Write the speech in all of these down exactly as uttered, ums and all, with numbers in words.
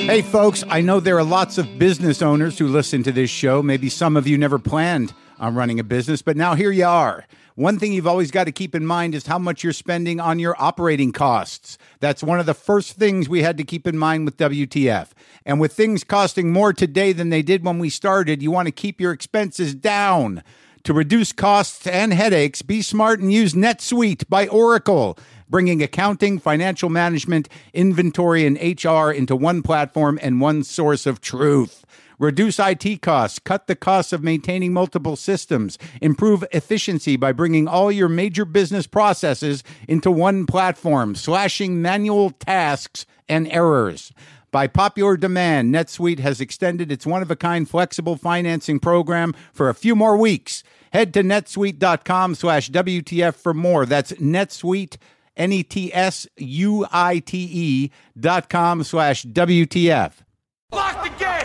Hey, folks, I know there are lots of business owners who listen to this show. Maybe some of you never planned on running a business, but now here you are. One thing you've always got to keep in mind is how much you're spending on your operating costs. That's one of the first things we had to keep in mind with W T F. And with things costing more today than they did when we started, you want to keep your expenses down. To reduce costs and headaches, be smart and use NetSuite by Oracle, bringing accounting, financial management, inventory, and H R into one platform and one source of truth. Reduce I T costs, cut the costs of maintaining multiple systems, improve efficiency by bringing all your major business processes into one platform, slashing manual tasks and errors. By popular demand, NetSuite has extended its one-of-a-kind flexible financing program for a few more weeks. Head to netsuite.com slash WTF for more. That's NetSuite, N E T S U I T E dot com slash W T F. Lock the gate!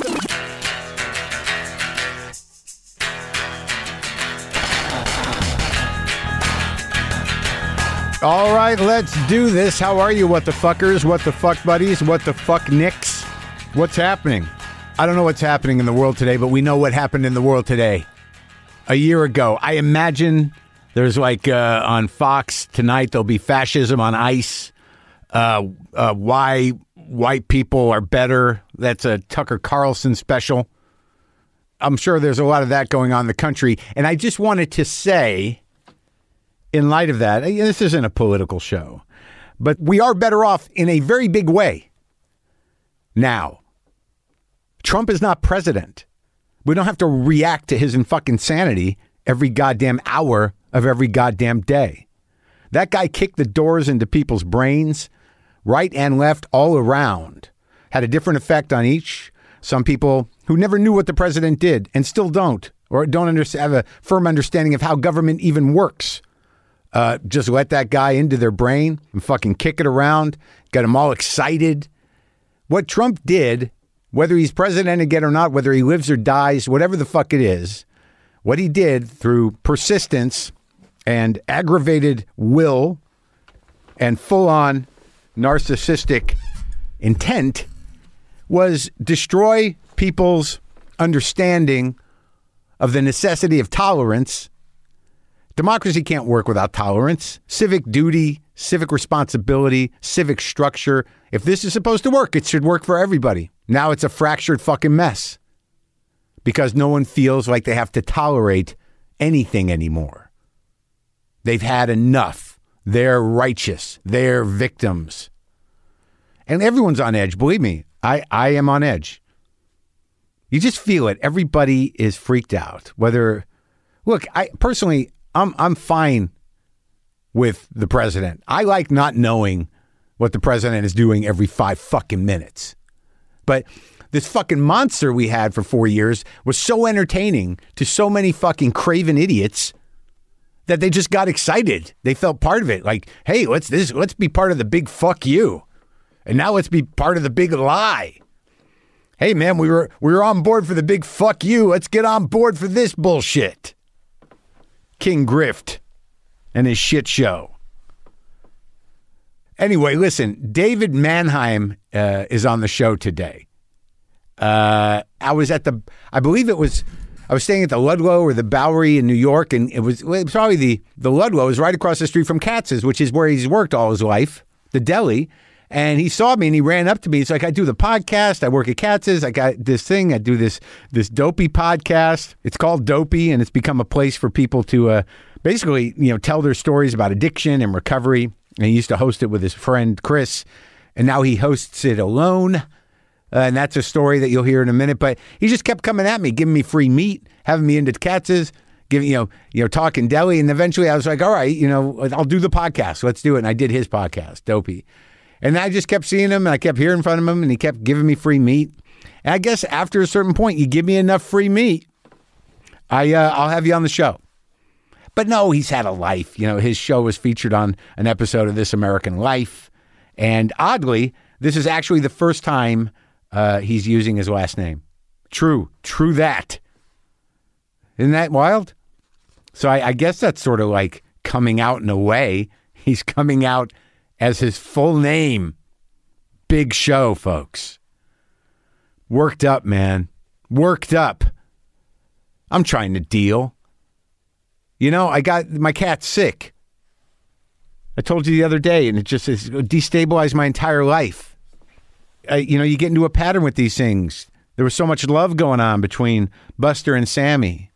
All right, let's do this. How are you, what the fuckers, what the fuck buddies, what the fuck nicks? What's happening? I don't know what's happening in the world today, but we know what happened in the world today. A year ago, I imagine there's like uh, on Fox tonight, there'll be fascism on ice. Uh, uh, why white people are better. That's a Tucker Carlson special. I'm sure there's a lot of that going on in the country. And I just wanted to say, in light of that, this isn't a political show, but we are better off in a very big way. Now, Trump is not president. We don't have to react to his fucking insanity every goddamn hour of every goddamn day. That guy kicked the doors into people's brains, right and left, all around. Had a different effect on each. Some people who never knew what the president did and still don't, or don't under- have a firm understanding of how government even works. Uh, just let that guy into their brain and fucking kick it around. Got them all excited. What Trump did, whether he's president again or not, whether he lives or dies, whatever the fuck it is, what he did through persistence and aggravated will and full-on narcissistic intent was destroy people's understanding of the necessity of tolerance. Democracy can't work without tolerance, civic duty, civic responsibility, civic structure. If this is supposed to work, it should work for everybody. Now it's a fractured fucking mess because no one feels like they have to tolerate anything anymore. They've had enough. They're righteous. They're victims. And everyone's on edge. Believe me, I, I am on edge. You just feel it. Everybody is freaked out. Whether, look, I personally, I'm I'm fine with the president. I like not knowing what the president is doing every five fucking minutes. But this fucking monster we had for four years was so entertaining to so many fucking craven idiots that they just got excited. They felt part of it. Like, hey, let's this let's be part of the big fuck you. And now let's be part of the big lie. Hey man, we were we were on board for the big fuck you. Let's get on board for this bullshit. King Grift and his shit show. Anyway, listen, David Mannheim uh, is on the show today. Uh, I was at the, I believe it was, I was staying at the Ludlow or the Bowery in New York, and it was, well, it was probably the, the Ludlow is right across the street from Katz's, which is where he's worked all his life, the deli. And he saw me and he ran up to me. He's like, I do the podcast. I work at Katz's. I got this thing. I do this this Dopey podcast. It's called Dopey, and it's become a place for people to uh, basically, you know, tell their stories about addiction and recovery. And he used to host it with his friend Chris, and now he hosts it alone. Uh, and that's a story that you'll hear in a minute. But he just kept coming at me, giving me free meat, having me into Katz's, giving, you know, you know, talking deli. And eventually I was like, all right, you know, I'll do the podcast. Let's do it. And I did his podcast, Dopey. And I just kept seeing him, and I kept hearing from him, and he kept giving me free meat. And I guess after a certain point, you give me enough free meat, I, uh, I'll have you on the show. But no, he's had a life. You know, his show was featured on an episode of This American Life. And oddly, this is actually the first time uh, he's using his last name. True. True that. Isn't that wild? So I, I guess that's sort of like coming out in a way. He's coming out as his full name. Big show, folks. Worked up, man. Worked up. I'm trying to deal. You know, I got my cat sick. I told you the other day, and it just has destabilized my entire life. I, you know, you get into a pattern with these things. There was so much love going on between Buster and Sammy.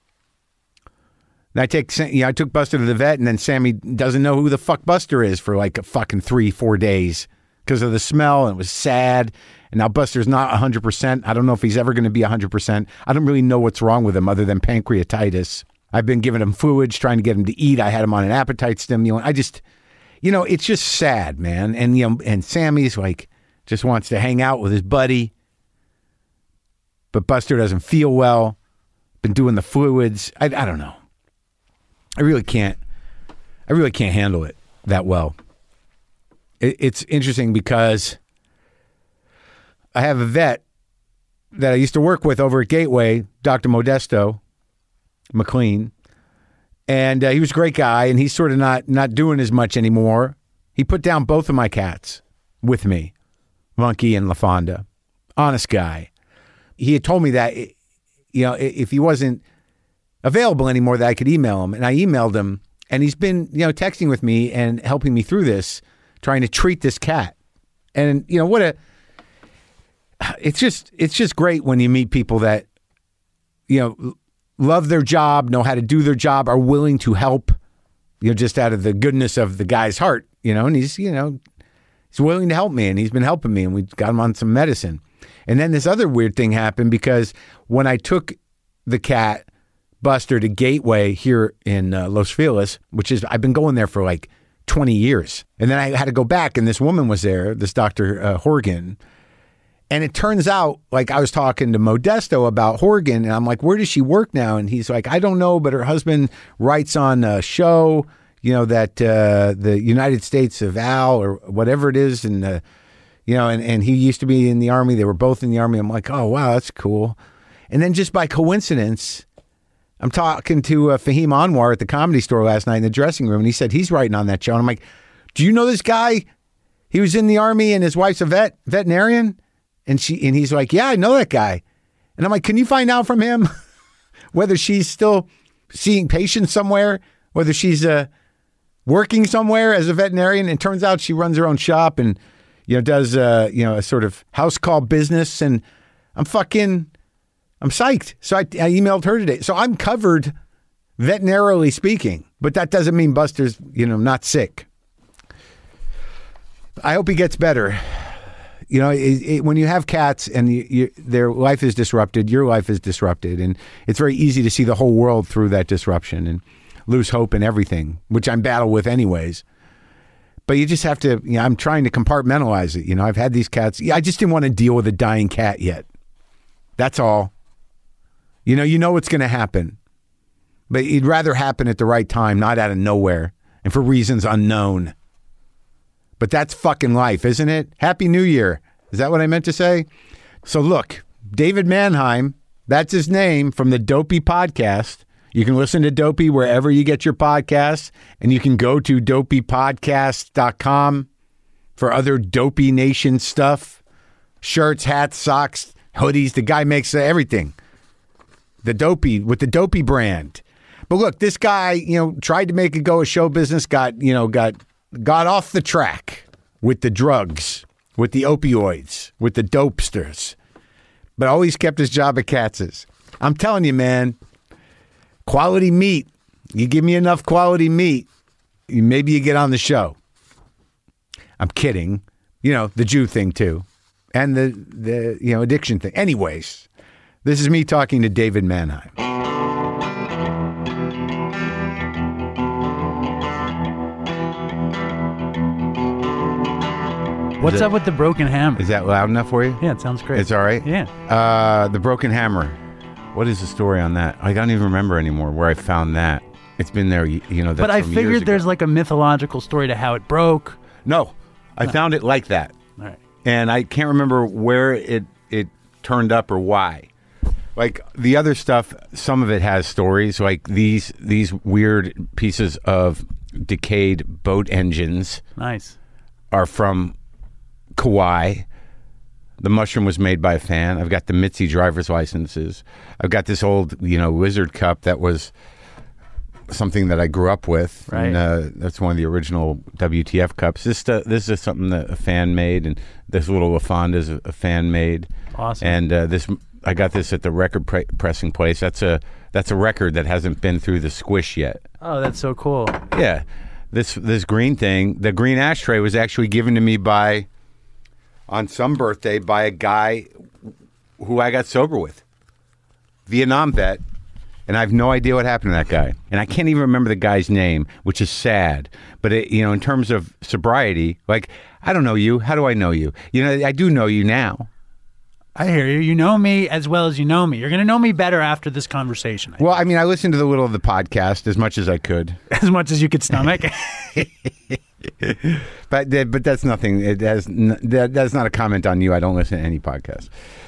And I take, you know, I took Buster to the vet, and then Sammy doesn't know who the fuck Buster is for like a fucking three, four days because of the smell, and it was sad. And now Buster's not one hundred percent. I don't know if he's ever going to be one hundred percent. I don't really know what's wrong with him other than pancreatitis. I've been giving him fluids, trying to get him to eat. I had him on an appetite stimulant. I just, you know, it's just sad, man. And, you know, and Sammy's like, just wants to hang out with his buddy. But Buster doesn't feel well. Been doing the fluids. I, I don't know. I really can't, I really can't handle it that well. It, it's interesting because I have a vet that I used to work with over at Gateway, Doctor Modesto McLean, and uh, he was a great guy, and he's sort of not not doing as much anymore. He put down both of my cats with me, Monkey and LaFonda. Honest guy. He had told me that, you know, if he wasn't available anymore, that I could email him, and I emailed him, and he's been, you know, texting with me and helping me through this, trying to treat this cat. And, you know, what a, it's just, it's just great when you meet people that, you know, love their job, know how to do their job, are willing to help, you know, just out of the goodness of the guy's heart, you know, and he's, you know, he's willing to help me, and he's been helping me, and we got him on some medicine. And then this other weird thing happened because when I took the cat, Buster, to Gateway here in uh, Los Feliz, which is, I've been going there for like twenty years. And then I had to go back, and this woman was there, this Doctor Uh, Horgan. And it turns out, like, I was talking to Modesto about Horgan, and I'm like, where does she work now? And he's like, I don't know, but her husband writes on a show, you know, that uh, the United States of Al or whatever it is. And, uh, you know, and, and he used to be in the Army. They were both in the Army. I'm like, oh, wow, that's cool. And then just by coincidence, I'm talking to uh, Fahim Anwar at the Comedy Store last night in the dressing room, and he said he's writing on that show. And I'm like, do you know this guy? He was in the Army, and his wife's a vet, veterinarian. And she and he's like, yeah, I know that guy. And I'm like, can you find out from him whether she's still seeing patients somewhere, whether she's uh, working somewhere as a veterinarian? And it turns out she runs her own shop and, you know, does, uh, you know, a sort of house call business. And I'm fucking, I'm psyched. So I, I emailed her today. So I'm covered veterinarily speaking, but that doesn't mean Buster's, you know, not sick. I hope he gets better. You know, it, it, when you have cats and you, you, their life is disrupted, your life is disrupted. And it's very easy to see the whole world through that disruption and lose hope in everything, which I'm battle with anyways. But you just have to, you know, I'm trying to compartmentalize it. You know, I've had these cats. I just didn't want to deal with a dying cat yet. That's all. You know, you know what's going to happen. But it'd rather happen at the right time, not out of nowhere and for reasons unknown. But that's fucking life, isn't it? Happy New Year. Is that what I meant to say? So look, David Mannheim, that's his name, from the Dopey Podcast. You can listen to Dopey wherever you get your podcasts, and you can go to dopey podcast dot com for other Dopey Nation stuff. Shirts, hats, socks, hoodies. The guy makes uh, everything. The Dopey, with the Dopey brand. But look, this guy, you know, tried to make it go a show business, got, you know, got... got off the track with the drugs, with the opioids, with the dopesters, but always kept his job at Katz's. I'm telling you, man, quality meat. You give me enough quality meat, maybe you get on the show. I'm kidding. You know, the Jew thing too. And the, the you know, addiction thing. Anyways, this is me talking to David Mannheim. What's up with the broken hammer? Is that loud enough for you? Yeah, it sounds great. It's all right? Yeah. Uh, the broken hammer. What is the story on that? I don't even remember anymore where I found that. It's been there, you know. That's but I from years figured ago. There's like a mythological story to how it broke. No, I no. found it like that. All right. And I can't remember where it, it turned up or why. Like the other stuff, some of it has stories. Like these these weird pieces of decayed boat engines. Nice. Are from Kauai. The mushroom was made by a fan. I've got the Mitzi driver's licenses. I've got this old, you know, Wizard cup that was something that I grew up with. Right. And, uh, that's one of the original W T F cups. This uh, this is something that a fan made, and this little LaFonda is a, a fan made. Awesome. And uh, this, I got this at the record pre- pressing place. That's a that's a record that hasn't been through the squish yet. Oh, that's so cool. Yeah. This this green thing, the green ashtray was actually given to me by, on some birthday, by a guy who I got sober with. Vietnam vet. And I have no idea what happened to that guy. And I can't even remember the guy's name, which is sad. But, it, you know, in terms of sobriety, like, I don't know you. How do I know you? You know, I do know you now. I hear you. You know me as well as you know me. You're going to know me better after this conversation. I Well, I mean, I listened to the little of the podcast as much as I could. as much as you could stomach. But but that's nothing. It has n- that, that's not a comment on you. I don't listen to any podcast.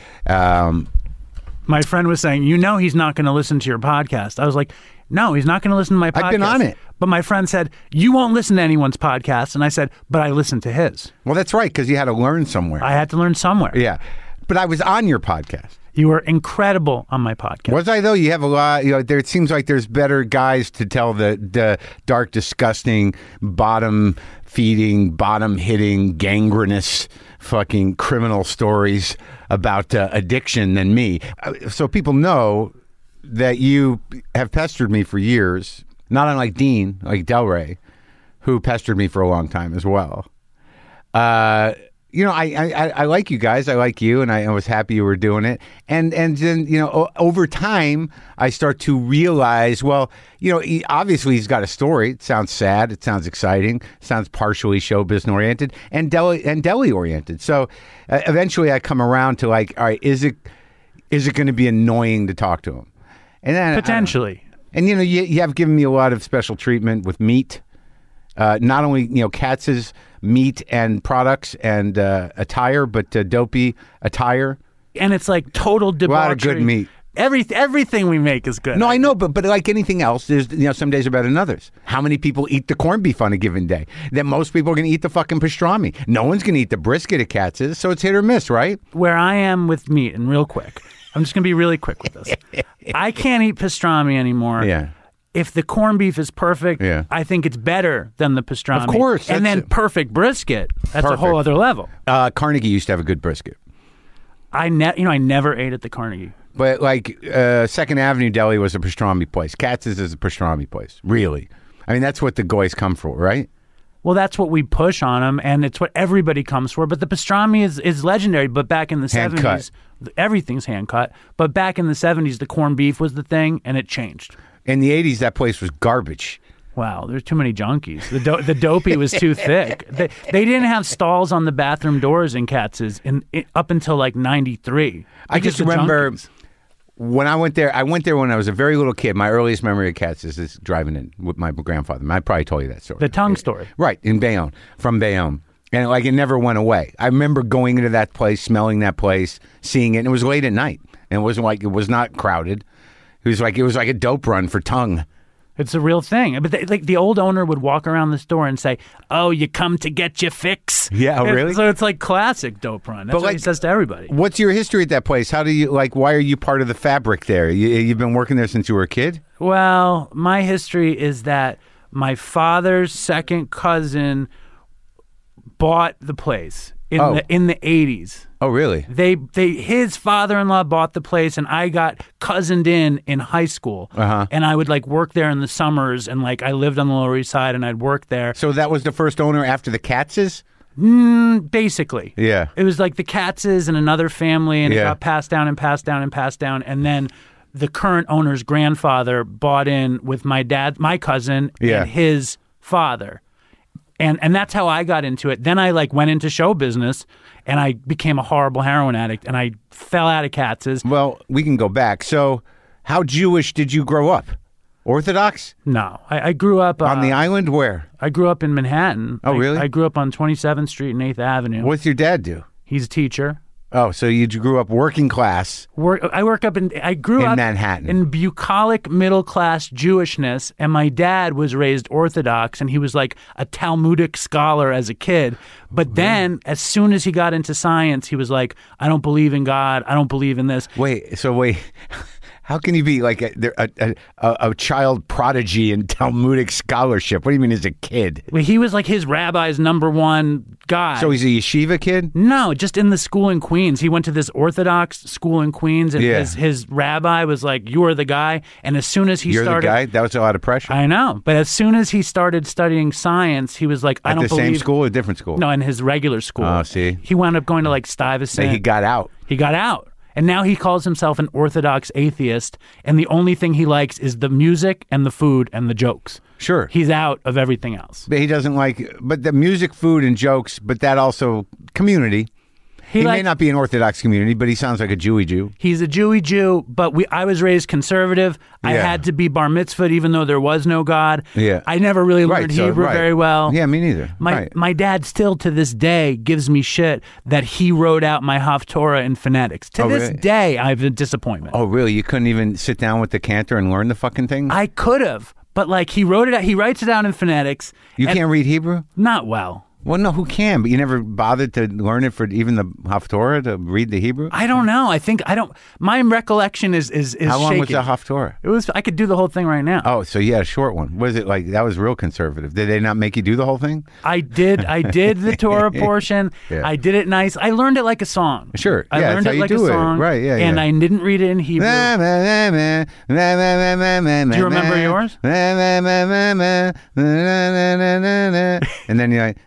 Um, My friend was saying, you know he's not going to listen to your podcast. I was like, no, he's not going to listen to my podcast. I've been on it. But my friend said, you won't listen to anyone's podcast. And I said, but I listened to his. well, that's right, because you had to learn somewhere. I had to learn somewhere. yeah. But I was on your podcast. You were incredible on my podcast. Was I though? You have a lot. You know, there. It seems like there's better guys to tell the the dark, disgusting, bottom feeding, bottom hitting, gangrenous, fucking criminal stories about uh, addiction than me. Uh, So people know that you have pestered me for years. Not unlike Dean, like Delray, who pestered me for a long time as well. Uh, You know, I, I I like you guys. I like you, and I, I was happy you were doing it. And and then, you know, o- over time, I start to realize, well, you know, he, obviously he's got a story. It sounds sad. It sounds exciting. It sounds partially showbiz oriented and deli and deli oriented. So uh, eventually, I come around to like, all right, is it is it going to be annoying to talk to him? And then Potentially. I, and you know, you, you have given me a lot of special treatment with meat. Uh, not only, you know, Katz's meat and products and uh, attire, but uh, dopey attire. And it's like total debauchery. A lot of good meat. Every, everything we make is good. No, I know, but but like anything else, there's, you know, some days are better than others. How many people eat the corned beef on a given day? Then most people are going to eat the fucking pastrami. No one's going to eat the brisket at Katz's, so it's hit or miss, right? Where I am with meat, and real quick, I'm just going to be really quick with this. I can't eat pastrami anymore. Yeah. If the corned beef is perfect, Yeah. I think it's better than the pastrami. Of course, And that's then it. perfect brisket, that's a Perfect. whole other level. Uh, Carnegie used to have a good brisket. I ne- you know, I never ate at the Carnegie. But like uh, Second Avenue Deli was a pastrami place. Katz's is a pastrami place, really. I mean, that's what the goys come for, right? Well, that's what we push on them, and it's what everybody comes for. But the pastrami is, is legendary. But back in the Hand cut. seventies, everything's hand cut. But back in the seventies, the corned beef was the thing, and it changed. In the eighties, that place was garbage. Wow, there's too many junkies. The do- the dopey was too thick. They, they didn't have stalls on the bathroom doors in Katz's in, in up until like ninety-three. I just Because the remember junkies. when I went there. I went there when I was a very little kid. My earliest memory of Katz's is driving in with my grandfather. I probably told you that story. The tongue story. Right, in Bayonne, from Bayonne. And like it never went away. I remember going into that place, smelling that place, seeing it, and it was late at night. And it wasn't like it was not crowded. It was like it was like a dope run for tongue. It's a real thing. But they, like the old owner would walk around the store and say, "Oh, you come to get your fix." Yeah, And really? So it's like classic dope run. That's But what he like- says to everybody. What's your history at that place? How do you like? Why are you part of the fabric there? You, you've been working there since you were a kid. Well, my history is that my father's second cousin bought the place in Oh. the in the eighties. Oh, really? They they his father-in-law bought the place, and I got cousined in in high school. Uh-huh. And I would like work there in the summers, and like I lived on the Lower East Side, and I'd work there. So that was the first owner after the Katz's? Mm, basically, Yeah. it was like the Katz's and another family, and it Yeah. got passed down and passed down and passed down, and then the current owner's grandfather bought in with my dad, my cousin, Yeah. and his father. And and that's how I got into it. Then I like went into show business, and I became a horrible heroin addict, and I fell out of Katz's. Well, we can go back. So, how Jewish did you grow up? Orthodox? No, I, I grew up On uh, the island? Where? I grew up in Manhattan. Oh, I- really? I grew up on twenty-seventh Street and eighth Avenue. What's your dad do? He's a teacher. Oh, so you grew up working class. Work, I work up in. I grew In up Manhattan. in bucolic middle class Jewishness, and my dad was raised Orthodox, and he was like a Talmudic scholar as a kid. But then, as soon as he got into science, he was like, "I don't believe in God. I don't believe in this." Wait, so wait. How can you be like a, a, a, a child prodigy in Talmudic scholarship? What do you mean as a kid? Well, he was like his rabbi's number one guy. So he's a yeshiva kid? No, just in the school in Queens. He went to this Orthodox school in Queens, and Yeah. his, his rabbi was like, "You're the guy." And as soon as he You're started, the guy? That was a lot of pressure. I know, but as soon as he started studying science, he was like, "I At don't the believe." same school or different school? No, in his regular school. Oh, see. He wound up going to like Stuyvesant. So he got out. He got out. And now he calls himself an Orthodox atheist, and the only thing he likes is the music and the food and the jokes. Sure. He's out of everything else. But he doesn't like, but the music, food, and jokes, but that also community. He, like- may not be an Orthodox community, but he sounds like a Jewy Jew. He's a Jewy Jew, but we, I was raised conservative. I Yeah. had to be bar mitzvahed even though there was no God. Yeah. I never really learned Right, so- Hebrew right. very well. Yeah, me neither. My Right. my dad still to this day gives me shit that he wrote out my Haftorah in phonetics. To Oh, this really? day, I have a disappointment. Oh, really? You couldn't even sit down with the cantor and learn the fucking thing? I could have, but like he wrote it out. He writes it down in phonetics. you and- can't read Hebrew? Not well. Well, no, who can? But you never bothered to learn it for even the Haftorah to read the Hebrew? I don't know. I think I don't. My recollection is is is How long shaky. was the Haftorah? It was. I could do the whole thing right now. Oh, so yeah, a short one. Was it like, that was real conservative? Did they not make you do the whole thing? I did. I did the Torah portion. Yeah. I did it nice. I learned it like a song. Sure. I Yeah, learned that's how it you like do a it. song. Right, yeah, And yeah. I didn't read it in Hebrew. Do you remember yours? And then you're like,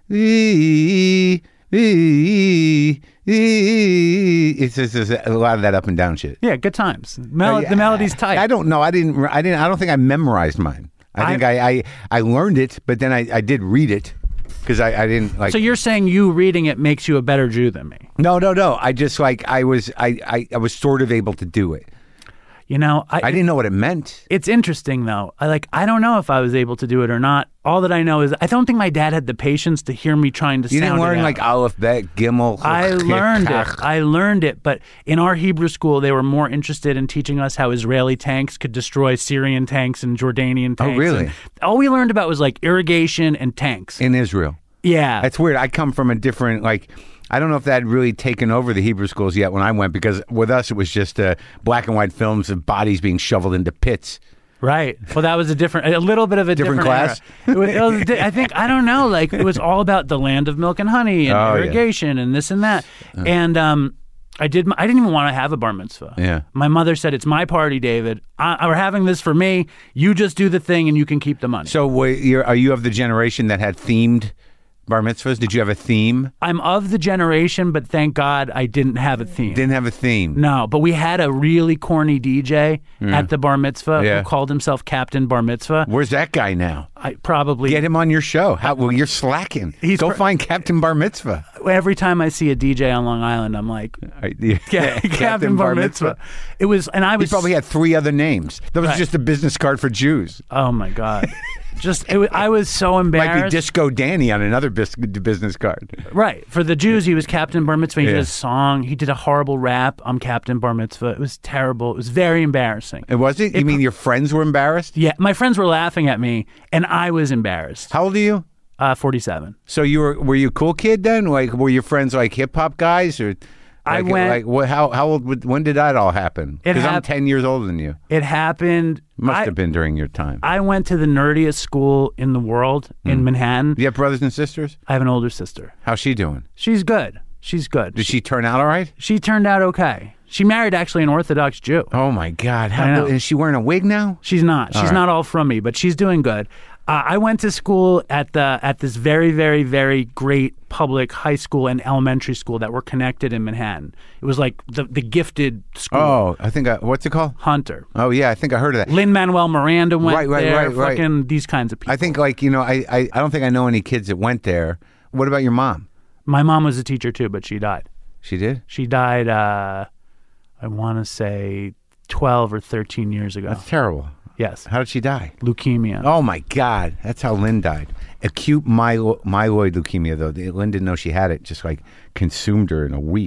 it's just, it's a lot of that up and down shit. Yeah, good times. Mel- Uh, yeah. The melody's tight. I don't know. I didn't. I didn't. I don't think I memorized mine. I, I- think I, I I learned it, but then I, I did read it because I, I didn't like. So you're saying you reading it makes you a better Jew than me? no, no, no. I just like I was I, I, I was sort of able to do it. You know, I, I didn't know what it meant. It's interesting though. I like. I don't know if I was able to do it or not. All that I know is I don't think my dad had the patience to hear me trying to You sound didn't learn it out. like Aleph, Bet, Gimel. I learned it. I learned it. But in our Hebrew school, they were more interested in teaching us how Israeli tanks could destroy Syrian tanks and Jordanian tanks. Oh, really? And all we learned about was like irrigation and tanks. in Israel. Yeah. That's weird. I come from a different like. I don't know if that had really taken over the Hebrew schools yet when I went, because with us it was just uh, black and white films of bodies being shoveled into pits. Right. Well, that was a different, a little bit of a Different different, class? era. It was, it was, di- I think, I don't know, like it was all about the land of milk and honey and Oh, yeah. irrigation and this and that. And um, I did. my- I didn't even want to have a bar mitzvah. Yeah. My mother said, "It's my party, David. I, we're having this for me. You just do the thing and you can keep the money." So wait, you're, are you of the generation that had themed bar mitzvahs? Did you have a theme? I'm of the generation, but thank God I didn't have a theme. Didn't have a theme. No, but we had a really corny D J at the bar mitzvah Yeah. who called himself Captain Bar Mitzvah. Where's that guy now? I probably Get him on your show. How, well, you're slacking. He's Go pr- find Captain Bar Mitzvah. every time I see a D J on Long Island, I'm like, Right, yeah. yeah, Captain, Bar Mitzvah. It was, and I He was probably had three other names. That was Right. just a business card for Jews. Oh my God. Just, it was, I was so Might embarrassed. be Disco Danny on another bis- business card. Right. For the Jews, he was Captain Bar Mitzvah. He Yeah. did a song. He did a horrible rap. I'm Captain Bar Mitzvah. It was terrible. It was very embarrassing. And was it? You mean your friends were embarrassed? Yeah. My friends were laughing at me, and I was embarrassed. How old are you? Uh, forty-seven. So you were were you a cool kid then? Like were your friends like hip hop guys or? I like, went- like what? How how old? would- When did that all happen? It Because I'm hap- ten years older than you. It happened. Must I, have been during your time. I went to the nerdiest school in the world in Manhattan. Do you have brothers and sisters? I have an older sister. How's she doing? She's good. She's good. Did she turn out all right? She turned out okay. She married actually an Orthodox Jew. Oh my God! I How know. is she wearing a wig now? She's not. She's right. not all from me, but she's doing good. Uh, I went to school at the at this very, very, very great public high school and elementary school that were connected in Manhattan. It was like the the gifted school. Oh, I think I, what's it called? Hunter. Oh yeah, I think I heard of that. Lin Manuel Miranda went Right, right, there. right, right. Fucking these kinds of people. I think like you know I, I I don't think I know any kids that went there. What about your mom? My mom was a teacher too, but she died. She did. She died. Uh, I want to say twelve or thirteen years ago. That's terrible. Yes, How did she die? leukemia. Oh my God, that's how Lynn died. Acute myelo- myeloid leukemia, though. Lynn didn't know she had it. Just like consumed her in a week.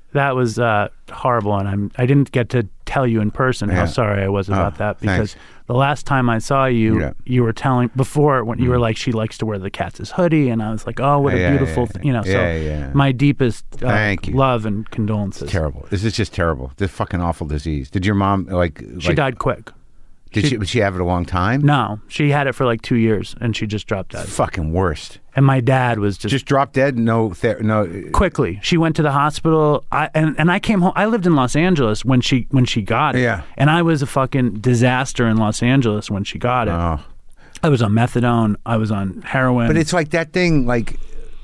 That was uh, horrible, and I'm I didn't get to tell you in person how Yeah. sorry I was about Oh, that because thanks. the last time I saw you, Yeah. you were telling before when you were like she likes to wear the Cat's hoodie, and I was like, oh, what a Yeah, beautiful, yeah, th- you know. So yeah, yeah. my deepest uh, Thank you. love and condolences. Terrible. This is just terrible. This fucking awful disease. Did your mom like? She like, died quick. Did she- she? Did she have it a long time? No, she had it for like two years, and she just dropped dead. Fucking worst. And my dad was just, Just dropped dead. No. Ther- no. quickly. She went to the hospital. I and, and I came home. I lived in Los Angeles when she when she got it. Yeah. And I was a fucking disaster in Los Angeles when she got it. Oh. I was on methadone. I was on heroin. But it's like that thing. Like,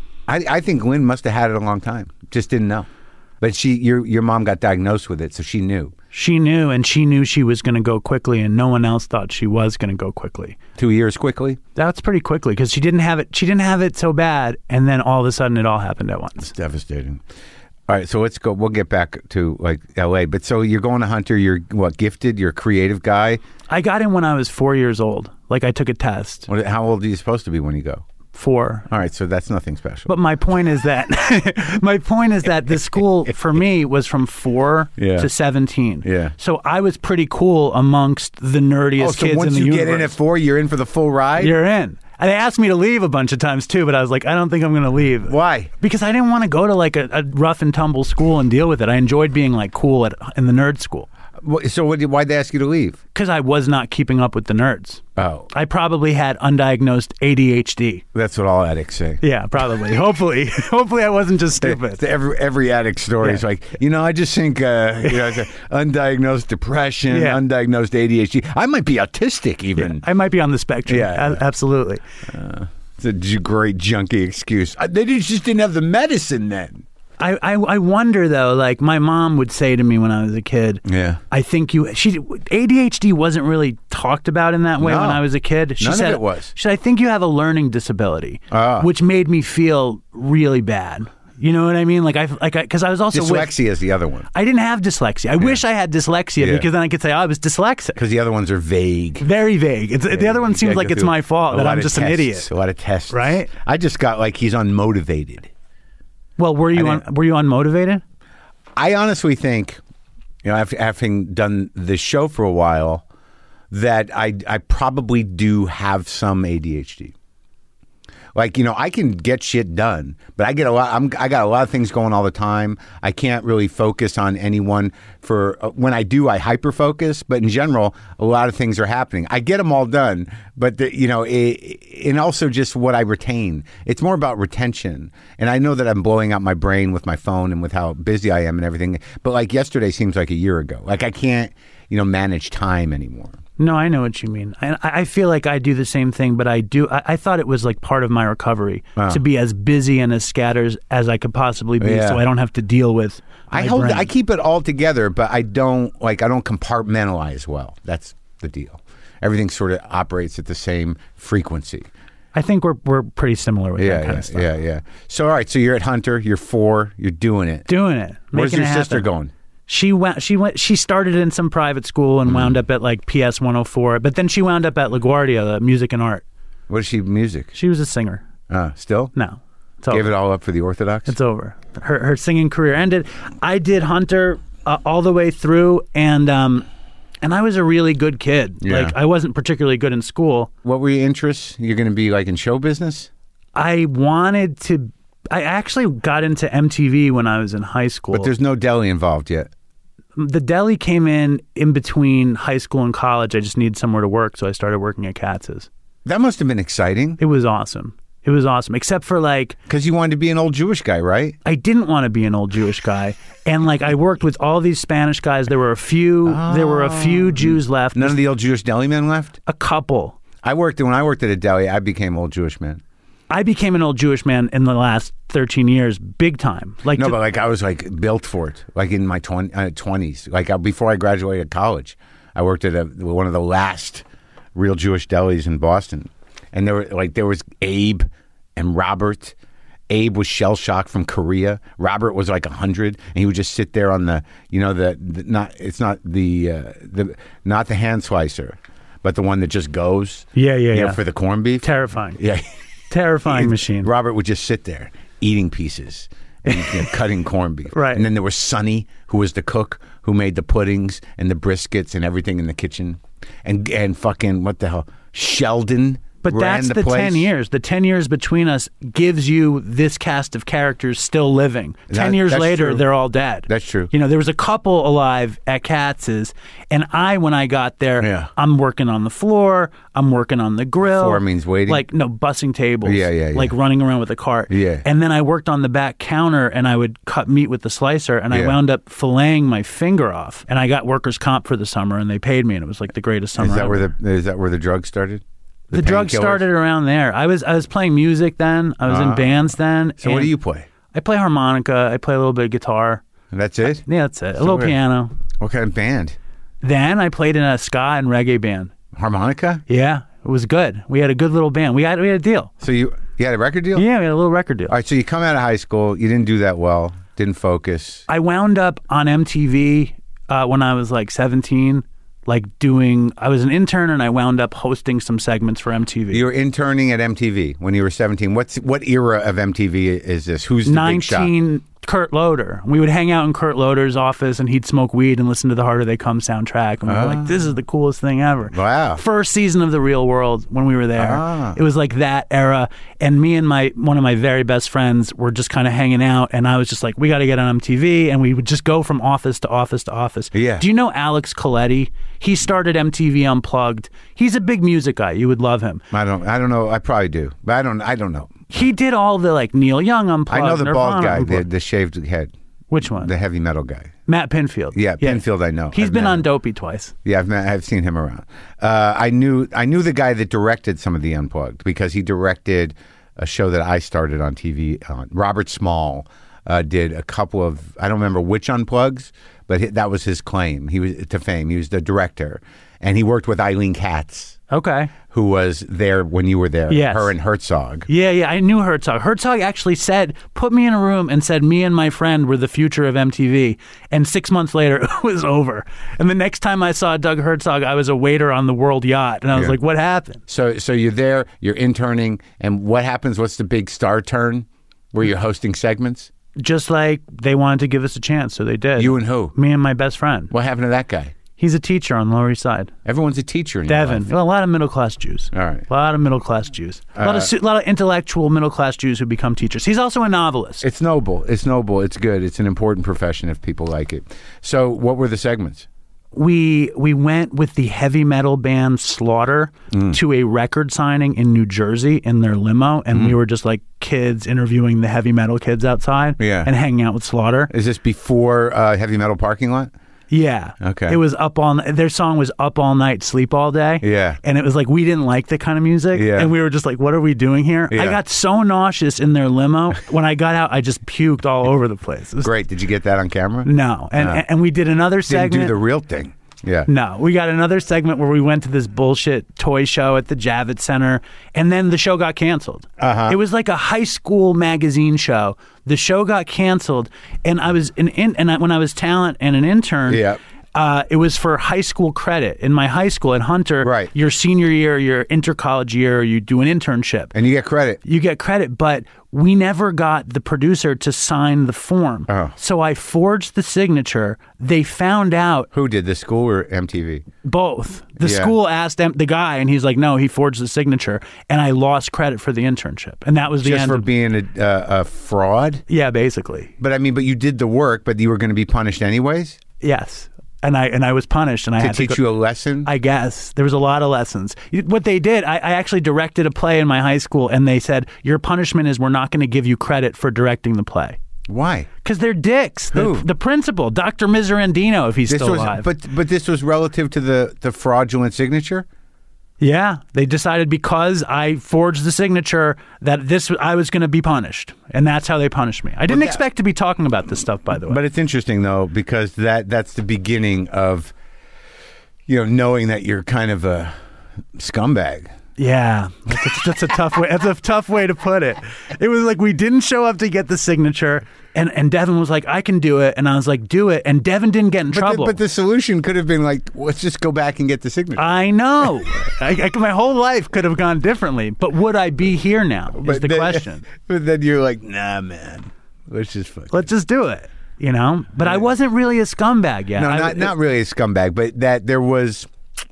I I think Lynn must have had it a long time. Just didn't know. But she, your your mom got diagnosed with it, so she knew. She knew, and she knew she was going to go quickly, and no one else thought she was going to go quickly. Two years quickly. That's pretty quickly because she didn't have it. She didn't have it so bad, and then all of a sudden, it all happened at once. It's devastating. All right, so let's go. We'll get back to like L A. But so you're going to Hunter. You're what? Gifted. You're a creative guy. I got in when I was four years old. Like I took a test. What, how old are you supposed to be when you go? Four. All right, so that's nothing special. But my point is that my point is that the school for me was from four Yeah. to seventeen. Yeah. So I was pretty cool amongst the nerdiest oh, so kids once in the you universe. get in at four, you're in for the full ride. You're in. And they asked me to leave a bunch of times too, but I was like, I don't think I'm going to leave. Why? Because I didn't want to go to like a, a rough and tumble school and deal with it. I enjoyed being like cool at in the nerd school Wh- So what, did- why'd they ask you to leave? because I was not keeping up with the nerds. Oh, I probably had undiagnosed A D H D. that's what all addicts say. Yeah, probably. Hopefully, hopefully I wasn't just stupid. Every every addict story is Yeah. like, you know, I just think, uh, you know, it's a undiagnosed depression, Yeah. undiagnosed A D H D. I might be autistic even. I might be on the spectrum. Yeah. A- absolutely. It's a j- great junky excuse. Uh, They didn't- just didn't have the medicine then. I, I I wonder though, like my mom would say to me when I was a kid, Yeah. I think you she A D H D wasn't really talked about in that way No. when I was a kid. She None of said it was. She said, I think you have a learning disability, Ah. which made me feel really bad. You know what I mean? Like I like because I, was also with, Dyslexia is the other one I didn't have dyslexia. I wish I had dyslexia Yeah. because then I could say oh, I was dyslexic. because the other ones are vague. Very vague. It's, the other one You seems gotta like go it's through my fault a that lot I'm of just an tests, idiot. A lot of tests, Right? I just got like he's unmotivated. Well, were you I on, didn't- were you unmotivated? I honestly think, you know, after having done this show for a while, that I I probably do have some A D H D. Like, you know, I can get shit done, but I get a lot. I'm, I got a lot of things going all the time. I can't really focus on anyone. For uh, when I do, I hyper focus. But in general, a lot of things are happening. I get them all done, but the, you know, it, and also just what I retain. It's more about retention. And I know that I'm blowing out my brain with my phone and with how busy I am and everything. But like yesterday seems like a year ago. Like I can't, you know, manage time anymore. No, I know what you mean. I, I feel like I do the same thing, but I do. I, I thought it was like part of my recovery Oh. to be as busy and as scattered as I could possibly be, Yeah. so I don't have to deal with. I my hold, brain. I keep it all together, but I don't like I don't compartmentalize well. That's the deal. Everything sort of operates at the same frequency. I think we're we're pretty similar with Yeah, that kind yeah, of stuff. yeah, yeah. So all right, so you're at Hunter. You're four. You're doing it. Doing it. Where's making your it sister happen. going? She went. She went. She started in some private school and wound up at like P S one oh four, but then she wound up at LaGuardia, the music and art. What is she? Music? She was a singer. Uh, still? No, it's Gave over. it all up for the Orthodox? It's over. Her her singing career ended. I did Hunter uh, all the way through, and um, and I was a really good kid. Yeah. Like I wasn't particularly good in school. What were your interests? You're going to be like in show business? I wanted to. I actually got into M T V when I was in high school. But there's no deli involved yet. The deli came in in between high school and college. I just needed somewhere to work, so I started working at Katz's. That must have been exciting It was awesome. It was awesome, except for like because you wanted to be an old Jewish guy, right? I didn't want to be an old Jewish guy, and like I worked with all these Spanish guys. There were a few. There were a few Jews left. None of the old Jewish deli men left? a couple. I worked when I worked at a deli, I became old Jewish man. I became an old Jewish man in the last thirteen years, big time. Like No, to- but like I was like built for it. Like in my twenty, uh, twenties, like uh, before I graduated college, I worked at a, one of the last real Jewish delis in Boston, and there were like there was Abe and Robert. Abe was shell shocked from Korea. Robert was like a hundred, and he would just sit there on the, you know, the, the not it's not the uh, the not the hand slicer, but the one that just goes. Yeah, yeah, you know, yeah. for the corned beef. terrifying, Yeah. terrifying machine. Robert would just sit there eating pieces you know, cutting corned beef. Right. And then there was Sonny, who was the cook, who made the puddings and the briskets and everything in the kitchen. And and fucking, what the hell, Sheldon. But that's the, the ten years. The ten years between us gives you this cast of characters still living. That, ten years later, true. they're all dead. That's true. You know, there was a couple alive at Katz's, and I, when I got there, yeah. I'm working on the floor. I'm working on the grill. Floor means waiting? Like, no, bussing tables. Yeah, yeah, yeah. Like running around with a cart. Yeah. And then I worked on the back counter, and I would cut meat with the slicer, and I yeah. wound up filleting my finger off. And I got workers' comp for the summer, and they paid me, and it was like the greatest summer Is that ever. where the is that where the drug started? The, the drug started around there. I was I was playing music then. I was uh, in bands then. So what do you play? I play harmonica. I play a little bit of guitar. And that's it? I, yeah, that's it. So a little what, piano. What kind of band? Then I played in a ska and reggae band. Harmonica? Yeah, it was good. We had a good little band. We had we had a deal. So you you had a record deal? Yeah, we had a little record deal. All right, so you come out of high school. You didn't do that well. Didn't focus. I wound up on M T V uh, when I was like seventeen. Like doing, I was an intern and I wound up hosting some segments for M T V. You were interning at M T V when you were seventeen. What's what era of M T V is this? Who's the nineteen, big shot? Kurt Loder. We would hang out in Kurt Loder's office and he'd smoke weed and listen to the Harder They Come soundtrack. And we were Ah. like, this is the coolest thing ever. Wow. First season of The Real World when we were there. Ah. It was like that era. And me and my one of my very best friends were just kind of hanging out. And I was just like, we got to get on M T V. And we would just go from office to office to office. Yeah. Do you know Alex Coletti? He started M T V Unplugged. He's a big music guy. You would love him. I don't. I don't know. I probably do, but I don't. I don't know. He did all the like Neil Young Unplugged. I know the Nirvana bald guy, the, Unplugged. the shaved head, Which one? the heavy metal guy. Matt Pinfield. Yeah, Pinfield. I know. He's I've been met on him. Dopey twice. Yeah, I've met, I've seen him around. Uh, I knew I knew the guy that directed some of the Unplugged because he directed a show that I started on T V on. Robert Small uh, did a couple of, I don't remember which Unplugs, but he, that was his claim. He was to fame. He was the director, and he worked with Eileen Katz, Okay. who was there when you were there. Yes. Her and Herzog. Yeah, yeah, I knew Herzog. Herzog actually said, put me in a room and said, me and my friend were the future of M T V. And six months later, it was over. And the next time I saw Doug Herzog, I was a waiter on the World Yacht. And I was Yeah. like, what happened? So, so you're there, you're interning, and what happens? What's the big star turn where you're hosting segments? Just like they wanted to give us a chance, so they did. You and who? Me and my best friend. What happened to that guy? He's a teacher on the Lower East Side. Everyone's a teacher in your Devin. life. Well, a lot of middle-class Jews. All right. A lot of middle-class Jews. A lot, of, su- a lot of intellectual middle-class Jews who become teachers. He's also a novelist. It's noble. It's noble. It's good. It's an important profession if people like it. So, what were the segments? we we went with the heavy metal band Slaughter Mm. to a record signing in New Jersey in their limo, and we were just like kids interviewing the heavy metal kids outside Yeah. and hanging out with Slaughter. Is this before uh, Heavy Metal Parking Lot? Yeah. Okay. It was up all their song was Up All Night, Sleep All Day. Yeah. And it was like we didn't like the kind of music. Yeah. And we were just like, what are we doing here? Yeah. I got so nauseous in their limo. When I got out, I just puked all over the place. It was- Great. Did you get that on camera? No. And Uh, and we did another Didn't segment. do the real thing. Yeah. No, we got another segment where we went to this bullshit toy show at the Javits Center, and then the show got canceled. Uh-huh. It was like a high school magazine show. The show got canceled, and I was an in, and I, when I was talent and an intern. Yeah. Uh, it was for high school credit. In my high school at Hunter, Right. your senior year, your inter-college year, you do an internship. And you get credit. You get credit, but we never got the producer to sign the form. Oh. So I forged the signature. They found out Who did, the school or M T V? both. The Yeah. school asked them, the guy, and he's like, no, he forged the signature. And I lost credit for the internship. And that was the Just end for of being a, uh, a fraud? Yeah, basically. But I mean, but you did the work, but you were going to be punished anyways? Yes. And I and I was punished, and I To had teach to go, you a lesson? I guess there was a lot of lessons. What they did, I, I actually directed a play in my high school, and they said your punishment is we're not going to give you credit for directing the play Why? because they're dicks. Who? The, the principal, Doctor Miserandino, if he's This still was, alive. but but this was relative to the, the fraudulent signature? Yeah, they decided because I forged the signature that this I was going to be punished, and that's how they punished me. I didn't that- expect to be talking about this stuff, by the way. But it's interesting though, because that that's the beginning of, you know, knowing that you're kind of a scumbag. yeah, that's a, that's a tough way. That's a tough way to put it. It was like we didn't show up to get the signature, and and Devin was like, "I can do it," and I was like, "Do it," and Devin didn't get in But the, trouble. but the solution could have been like, let's just go back and get the signature. I know. I, I, my whole life could have gone differently, but would I be here now? Is the then, question. But then you're like, nah, man. Let's just fuck. Let's just do it. You know? But I wasn't really a scumbag yet. No, I, not not really a scumbag, but that there was,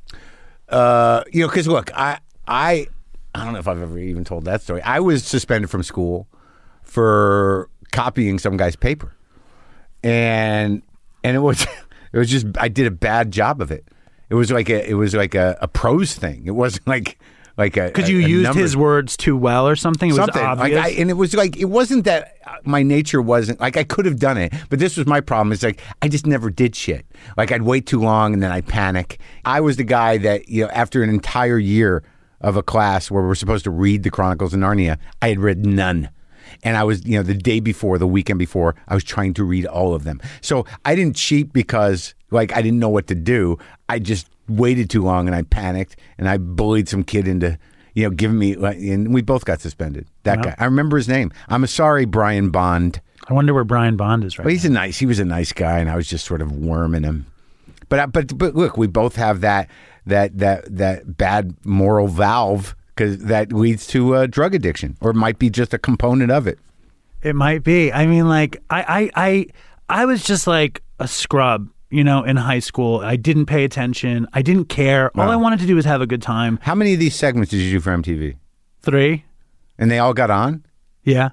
uh, you know, because look, I I I don't know if I've ever even told that story. I was suspended from school for copying some guy's paper, and and it was it was just I did a bad job of it. It was like a it was like a, a prose thing. It wasn't like like a because you a, a used number. his words too well or something. It Something was obvious. like I, and it was like it wasn't that my nature wasn't like I could have done it, but this was my problem. It's like I just never did shit. Like I'd wait too long and then I'd panic. I was the guy that, you know, after an entire year of a class where we're supposed to read the Chronicles of Narnia, I had read none. And I was, you know, the day before, the weekend before, I was trying to read all of them. So I didn't cheat because, like, I didn't know what to do. I just waited too long and I panicked and I bullied some kid into, you know, giving me, and we both got suspended. That Wow. guy. I remember his name. I'm sorry, Brian Bond. I wonder where Brian Bond is right But he's now. a nice, he was a nice guy and I was just sort of worming him. But, I- but, but look, we both have that, that, that, that bad moral valve because that leads to uh, drug addiction, or it might be just a component of it. It might be. I mean, like, I, I, I, I was just like a scrub, you know, in high school. I didn't pay attention. I didn't care. All Wow. I wanted to do was have a good time. How many of these segments did you do for M T V? Three. And they all got on? Yeah.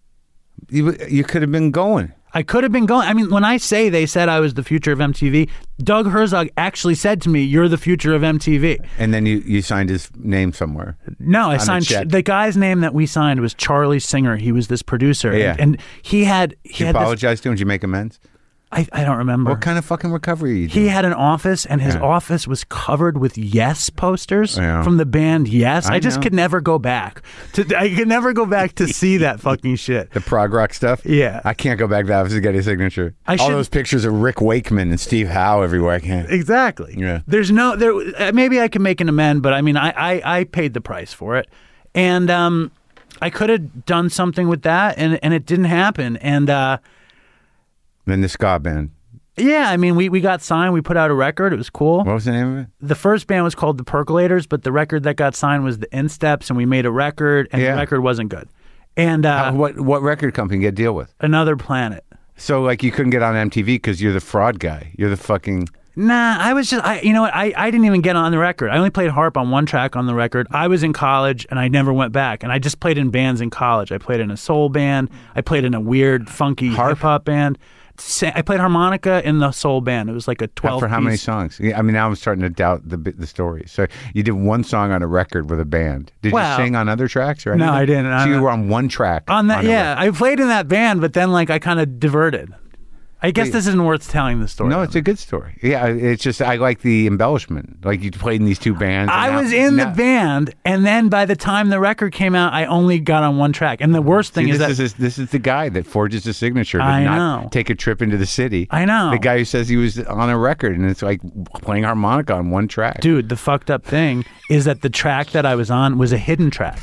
You, you could have been going. I could have been going. I mean, when I say they said I was the future of M T V, Doug Herzog actually said to me, "You're the future of M T V." And then you, you signed his name somewhere. No, I a signed check. the guy's name that we signed was Charlie Singer. He was this producer, Yeah. and, and he had he Did you had this, apologize to him? Did you make amends? I I don't remember. What kind of fucking recovery are you doing? He had an office, and his Yeah. office was covered with Yes posters Yeah. from the band Yes. I, I just know. could never go back. To, I could never go back to see that fucking shit. The prog rock stuff? Yeah. I can't go back to the office to get a signature. I All should- those pictures of Rick Wakeman and Steve Howe everywhere. I can't. Exactly. Yeah. There's no there. uh, Maybe I can make an amend, but I mean, I I, I paid the price for it, and um, I could have done something with that, and and it didn't happen, and uh, Then the ska band. yeah, I mean, we we got signed, we put out a record, it was cool. What was the name of it? The first band was called the Percolators, but the record that got signed was the Insteps, and we made a record, and Yeah. the record wasn't good. And uh, Uh, what what record company get a deal with? Another Planet. So like you couldn't get on M T V because you're the fraud guy. You're the fucking. Nah, I was just, I, you know what, I, I didn't even get on the record. I only played harp on one track on the record. I was in college, and I never went back. And I just played in bands in college. I played in a soul band. I played in a weird, funky Harp? hip-hop band. Sa- I played harmonica in the soul band. It was like a twelve For how many piece- songs? Yeah, I mean, now I'm starting to doubt the the story. So you did one song on a record with a band. Did Well, you sing on other tracks or no, anything? I didn't. So I'm you not- were on one track. On that, a yeah. record. I played in that band, but then, like, I kind of diverted. I guess Wait. this isn't worth telling the story. No, it's a good story. Yeah, it's just I like the embellishment. Like you played in these two bands. and I now- was in now- the band, and then by the time the record came out, I only got on one track. And the worst thing See, is this that is this is the guy that forges his signature to I not know. take a trip into the city. I know. The guy who says he was on a record and it's like playing harmonica on one track. Dude, the fucked up thing is that the track that I was on was a hidden track.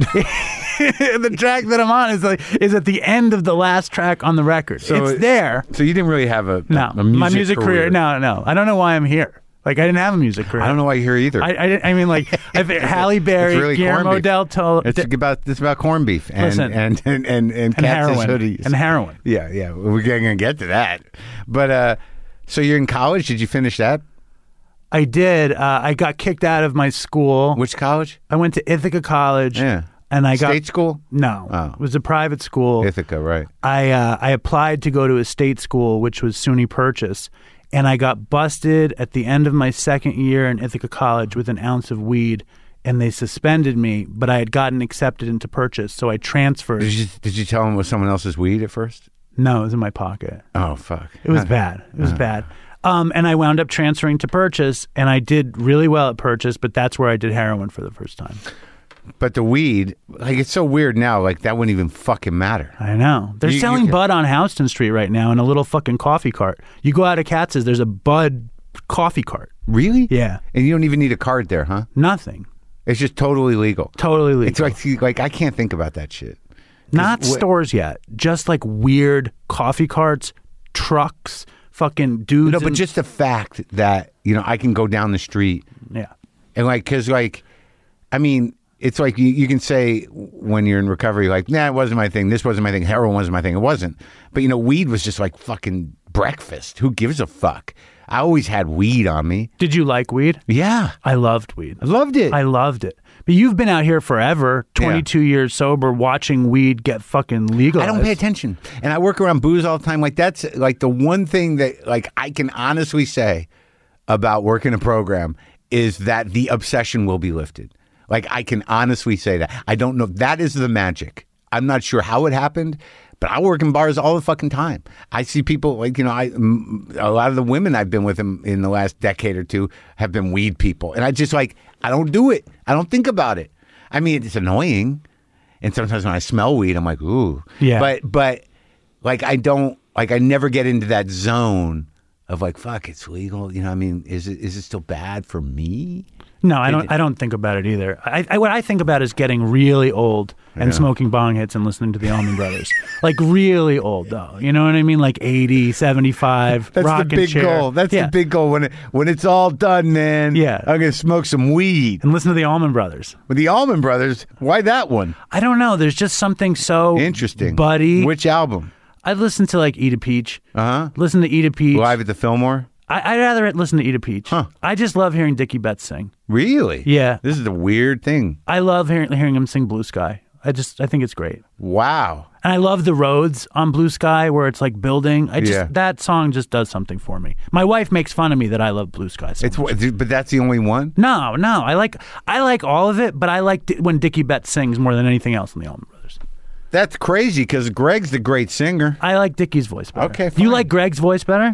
The track that I'm on is like is at the end of the last track on the record. So it's it- there. So you didn't really have a, No, a music my music career. No, no, I don't know why I'm here. Like I didn't have a music career. I don't know why you're here either. I, I, didn't, I mean, like I think Halle Berry, It's really Guillermo corned beef. del Toro, It's about it's about corned beef and Listen. and and and, and, and Katz's heroin hoodies and heroin. Yeah, yeah, we're gonna get to that. But uh, so you're in college? Did you finish that? I did. Uh, I got kicked out of my school. Which college? I went to Ithaca College. Yeah. And I got State school? No, Oh. it was a private school. Ithaca, right? I uh, I applied to go to a state school, which was SUNY Purchase, and I got busted at the end of my second year in Ithaca College with an ounce of weed, and they suspended me. But I had gotten accepted into Purchase, so I transferred. Did you did you tell him it was someone else's weed at first? No, it was in my pocket. Oh fuck! It was bad. It was bad. Um, and I wound up transferring to Purchase, and I did really well at Purchase, but that's where I did heroin for the first time. But the weed, like it's so weird now. Like that wouldn't even fucking matter. I know. They're You- you selling can- bud on Houston Street right now in a little fucking coffee cart. You go out of Katz's, there's a bud coffee cart. Really? Yeah. And you don't even need a card there, huh? Nothing. It's just totally legal. Totally legal. It's like see, like I can't think about that shit. Not wh- stores yet. Just like weird coffee carts, trucks, fucking dudes. No, but in- just the fact that you know I can go down the street yeah. and like because like I mean it's like you, you can say when you're in recovery, like, nah, it wasn't my thing. This wasn't my thing. Heroin wasn't my thing. It wasn't. But, you know, weed was just like fucking breakfast. Who gives a fuck? I always had weed on me. Did you like weed? Yeah. I loved weed. I loved it. I loved it. But you've been out here forever, twenty-two yeah. years sober, watching weed get fucking legalized. I don't pay attention. And I work around booze all the time. Like, that's like the one thing that, like, I can honestly say about working a program is that the obsession will be lifted. Like, I can honestly say that. I don't know. That is the magic. I'm not sure how it happened, but I work in bars all the fucking time. I see people, like, you know, I a lot of the women I've been with in, in the last decade or two have been weed people. And I just, like, I don't do it. I don't think about it. I mean, it's annoying. And sometimes when I smell weed, I'm like, ooh. Yeah. But, but like, I don't, like, I never get into that zone of, like, fuck, it's legal. You know, I mean, is it is it still bad for me? No, I don't. I don't think about it either. I, I, what I think about is getting really old and yeah. smoking bong hits and listening to the Allman Brothers. Like really old, though. You know what I mean? Like eighty, seventy-five. That's the big chair. goal. That's yeah. the big goal. When it, when it's all done, man. Yeah. I'm gonna smoke some weed and listen to the Allman Brothers. With the Allman Brothers, why that one? I don't know. There's just something so interesting, buddy. Which album? I'd listen to like Eat a Peach. Uh huh. Listen to Eat a Peach. Live at the Fillmore. I, I'd rather listen to Eat a Peach. Huh. I just love hearing Dickie Betts sing. Really? Yeah. This is a weird thing. I love hearing, hearing him sing Blue Sky. I just, I think it's great. Wow. And I love the roads on Blue Sky where it's like building. I just, yeah. that song just does something for me. My wife makes fun of me that I love Blue Sky so it's much. But that's the only one? No, no. I like, I like all of it, but I like di- when Dickie Betts sings more than anything else in the Allman Brothers. That's crazy because Greg's the great singer. I like Dickie's voice better. Okay, Do you fine. like Greg's voice better?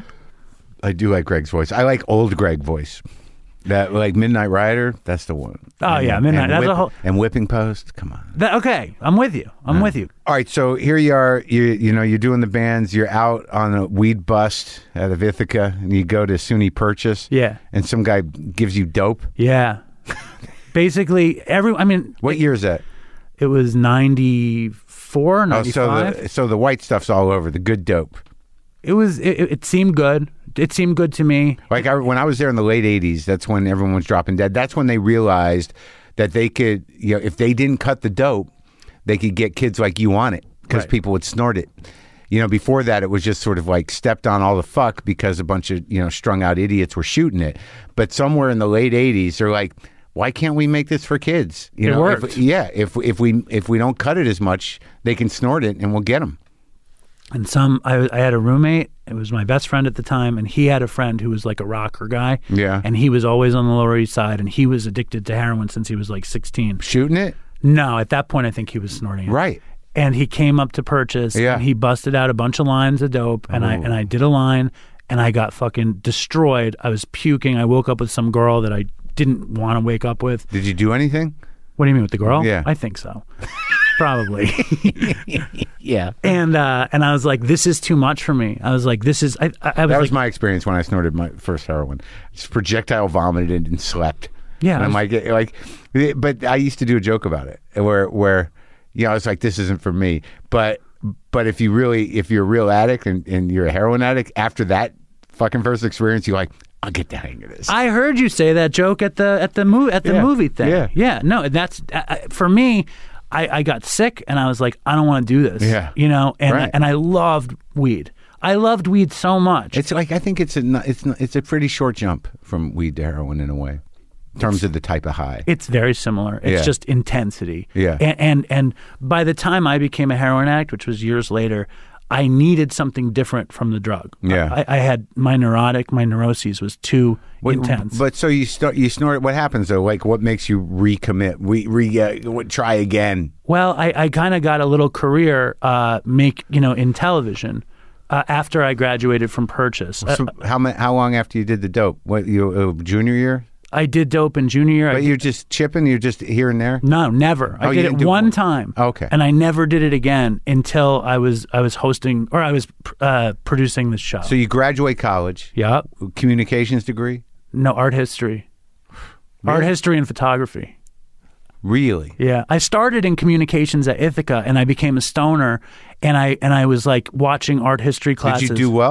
I do like Greg's voice. I like old Greg voice. That like Midnight Rider, that's the one. Oh and, yeah, Midnight. And, that's whip, a whole... and Whipping Post. Come on. That, okay, I'm with you. I'm uh, with you. All right, so here you are. You you know you're doing the bands. You're out on a weed bust out of Ithaca, and you go to SUNY Purchase. Yeah. And some guy gives you dope. Yeah. Basically, every. I mean, what it, year is that? It was ninety-four, ninety-five. Oh, so the so the white stuff's all over. The good dope. It was. It, it seemed good. It seemed good to me. Like I, when I was there in the late eighties, that's when everyone was dropping dead. That's when they realized that they could, you know, if they didn't cut the dope, they could get kids like you on it because right. people would snort it. You know, before that, it was just sort of like stepped on all the fuck because a bunch of, you know, strung out idiots were shooting it. But somewhere in the late eighties, they're like, why can't we make this for kids? You it know, worked. If, yeah, if if we if we don't cut it as much, they can snort it and we'll get them. And some, I, I had a roommate. It was my best friend at the time, and he had a friend who was like a rocker guy. Yeah. And he was always on the Lower East Side, and he was addicted to heroin since he was like sixteen. Shooting it? No, at that point, I think he was snorting it. Right. And he came up to Purchase, yeah. and he busted out a bunch of lines of dope, and Ooh. I and I did a line, and I got fucking destroyed. I was puking. I woke up with some girl that I didn't want to wake up with. Did you do anything? What do you mean with the girl? Yeah. I think so. Probably. Yeah. And uh, and I was like, this is too much for me. I was like, this is. I, I, I was that was like, my experience when I snorted my first heroin. Just projectile vomited and slept. Yeah. And I'm like, like, but I used to do a joke about it where, where, you know, I was like, this isn't for me. But, but if you really, if you're a real addict and, and you're a heroin addict, after that fucking first experience, you're like, I'll get the hang of this. I heard you say that joke at the at the movie at the yeah. movie thing. Yeah. Yeah. No, that's uh, for me. I, I got sick and I was like, I don't want to do this. Yeah. You know, and right. and I loved weed. I loved weed so much. It's like I think it's a it's it's a pretty short jump from weed to heroin in a way, in terms of the type of high. It's very similar. It's yeah. just intensity. Yeah. And, and and by the time I became a heroin addict, which was years later, I needed something different from the drug. Yeah. I, I had my neurotic, my neuroses was too Wait, intense. But so you start, you snort. What happens though? Like, what makes you recommit? We re uh, try again. Well, I, I kind of got a little career, uh, make you know, in television uh, after I graduated from Purchase. So uh, how ma- how long after you did the dope? What you uh, junior year? I did dope in junior year. But I, you're just chipping. You're just here and there. no, never. Oh, I you did didn't it do one it? time. Okay. And I never did it again until I was I was hosting or I was uh, producing the show. So you graduate college. yeah. Communications degree. No, art history. Art Really? history and photography. Really? Yeah. I started in communications at Ithaca and I became a stoner and I and I was like watching art history classes. Did you do well?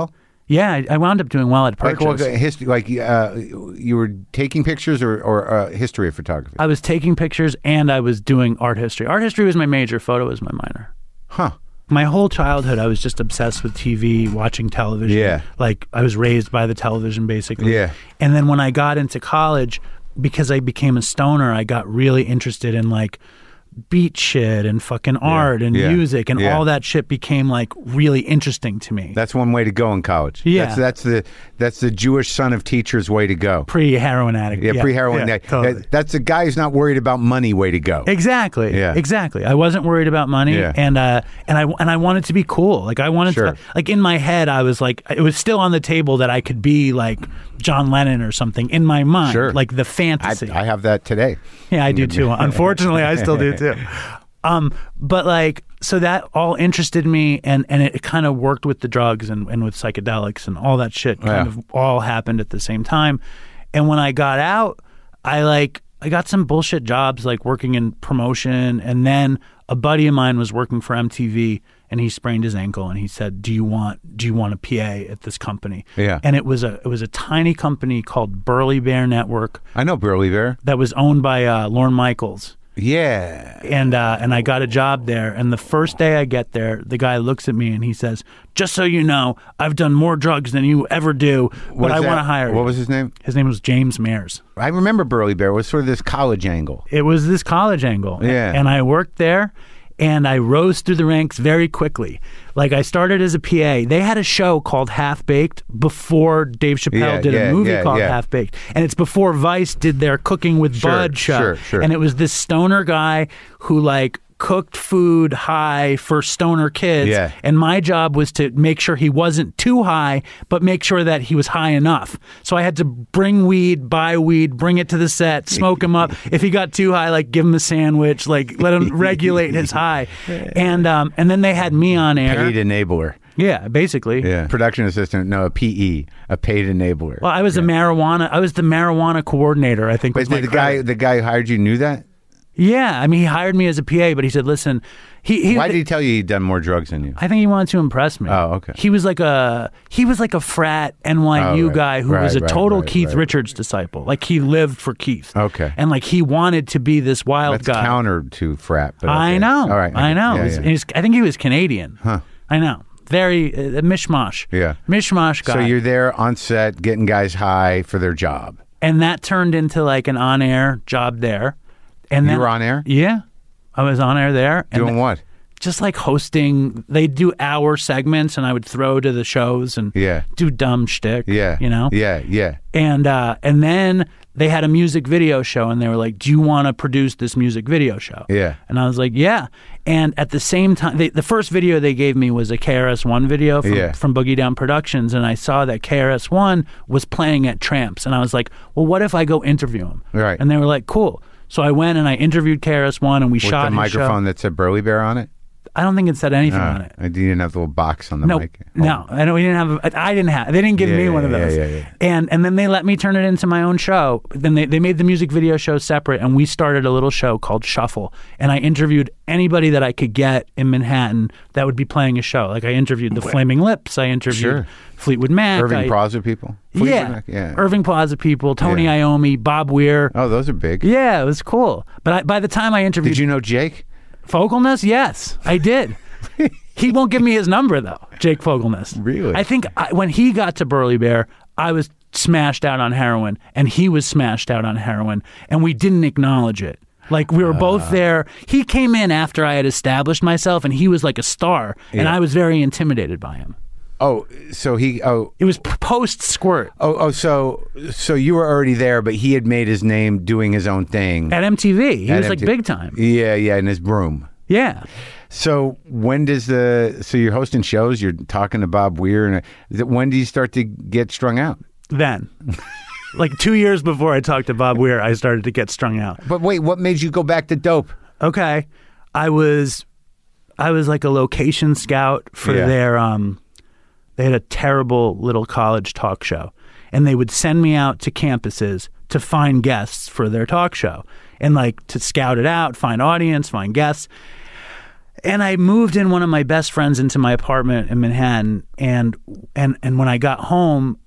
Yeah, I, I wound up doing well at Like Purchase. what history? Like uh, you were taking pictures or or uh, history of photography? I was taking pictures and I was doing art history. Art history was my major. Photo was my minor. Huh. My whole childhood, I was just obsessed with T V, watching television. Yeah. Like, I was raised by the television, basically. Yeah. And then when I got into college, because I became a stoner, I got really interested in, like, beat shit and fucking art and Yeah. music, and Yeah. all that shit became, like, really interesting to me. That's one way to go in college. Yeah. That's, that's the that's the Jewish son of teachers way to go. Pre-heroin addict. Yeah, pre-heroin. Yeah, that- totally. that- that's the guy who's not worried about money way to go. Exactly. Yeah. Exactly. I wasn't worried about money, Yeah. and uh, and I and I wanted to be cool. Like I wanted Sure. to, like in my head, I was like, it was still on the table that I could be like John Lennon or something in my mind, Sure. like the I, fantasy. I have that today. yeah, I do too. Unfortunately, I still do too. Um, but like, so that all interested me, and, and it, it kind of worked with the drugs and, and with psychedelics and all that shit kind Yeah. of all happened at the same time. And when I got out, I like, I got some bullshit jobs like working in promotion. And then a buddy of mine was working for M T V and he sprained his ankle and he said, do you want, do you want a P A at this company? Yeah. And it was a, it was a tiny company called Burly Bear Network I know Burley Bear. that was owned by uh, Lorne Michaels. Yeah. And uh, and I got a job there. And the first day I get there, the guy looks at me and he says, just so you know, I've done more drugs than you ever do, but What I is want to that? hire you. What was his name? His name was James Mayers. I remember Burley Bear. It was sort of this college angle. It was this college angle. Yeah. And I worked there and I rose through the ranks very quickly. Like I started as a P A. They had a show called Half Baked before Dave Chappelle Yeah, did yeah, a movie yeah, called yeah. Half Baked. And it's before Vice did their Cooking with Sure, Bud show. sure, sure. And it was this stoner guy who like cooked food high for stoner kids. Yeah. And my job was to make sure he wasn't too high, but make sure that he was high enough. So I had to bring weed, buy weed, bring it to the set, smoke him up. If he got too high, like give him a sandwich, like let him regulate his high. And um, and then they had me on air. Paid enabler. Yeah, basically. Yeah. Production assistant. No, a P E, a paid enabler. Well, I was a marijuana. I was the marijuana coordinator. I think. but Was my the guy, credit. the guy who hired you knew that. Yeah, I mean, he hired me as a P A, but he said, "Listen, he." he Why did he tell you he'd done more drugs than you? I think he wanted to impress me. Oh, okay. He was like a he was like a frat N Y U Oh, right. guy who Right, was a right, total right, Keith right. Richards disciple. Like he lived for Keith. Okay. And like he wanted to be this wild That's guy. counter to frat. But I okay. know. All right. I know. Yeah, He's- yeah. he's- I think he was Canadian. Huh. I know. Very uh, mishmash. Yeah. Mishmash guy. So you're there on set getting guys high for their job. and that turned into like an on-air job there. And You then, were on air? Yeah. I was on air there. And Doing what? just like hosting. They do hour segments, and I would throw to the shows and Yeah. do dumb shtick. Yeah. you know. Yeah. Yeah. And uh, and then they had a music video show, and they were like, "Do you want to produce this music video show?" Yeah. And I was like, "Yeah." And at the same time, they, the first video they gave me was a K R S One video from, Yeah. from Boogie Down Productions, and I saw that K R S One was playing at Tramps, and I was like, "Well, what if I go interview him?" Right. And they were like, "Cool." So I went and I interviewed K R S One, and we With shot the his show. microphone that said Burley Bear on it? I don't think it said anything Uh, on it. I didn't have the little box on the No, mic. no, I know we didn't have. I didn't have. They didn't give Yeah, me yeah, one of yeah, those. yeah, yeah. And and then they let me turn it into my own show. Then they, they made the music video show separate, and we started a little show called Shuffle. And I interviewed anybody that I could get in Manhattan that would be playing a show. Like I interviewed the Flaming Lips. I interviewed Sure. Fleetwood Mac. Irving I, Plaza people? Fleetwood Yeah, Mac? Yeah. Irving Plaza people. Tony Yeah. Iommi, Bob Weir. Oh, those are big. Yeah, it was cool. But I, by the time I interviewed Did you know Jake? Fogelness, yes, I did. He won't give me his number though, Jake Fogelness. Really? I think I, when he got to Burley Bear, I was smashed out on heroin, and he was smashed out on heroin, and we didn't acknowledge it. Like we were Ah. both there. He came in after I had established myself, and he was like a star, and Yeah. I was very intimidated by him. Oh, so he. Oh, It was post squirt oh, oh. So, so you were already there, but he had made his name doing his own thing. at M T V. He At was like M T V. big time. Yeah, yeah, in his broom. Yeah. So when does the? So you're hosting shows. You're talking to Bob Weir, and uh, when do you start to get strung out? Then, like two years before I talked to Bob Weir, I started to get strung out. But wait, what made you go back to dope? Okay, I was, I was like a location scout for Yeah. their. Um, they had a terrible little college talk show, and they would send me out to campuses to find guests for their talk show, and like to scout it out, find audience, find guests. And I moved in one of my best friends into my apartment in Manhattan, and and and when I got home,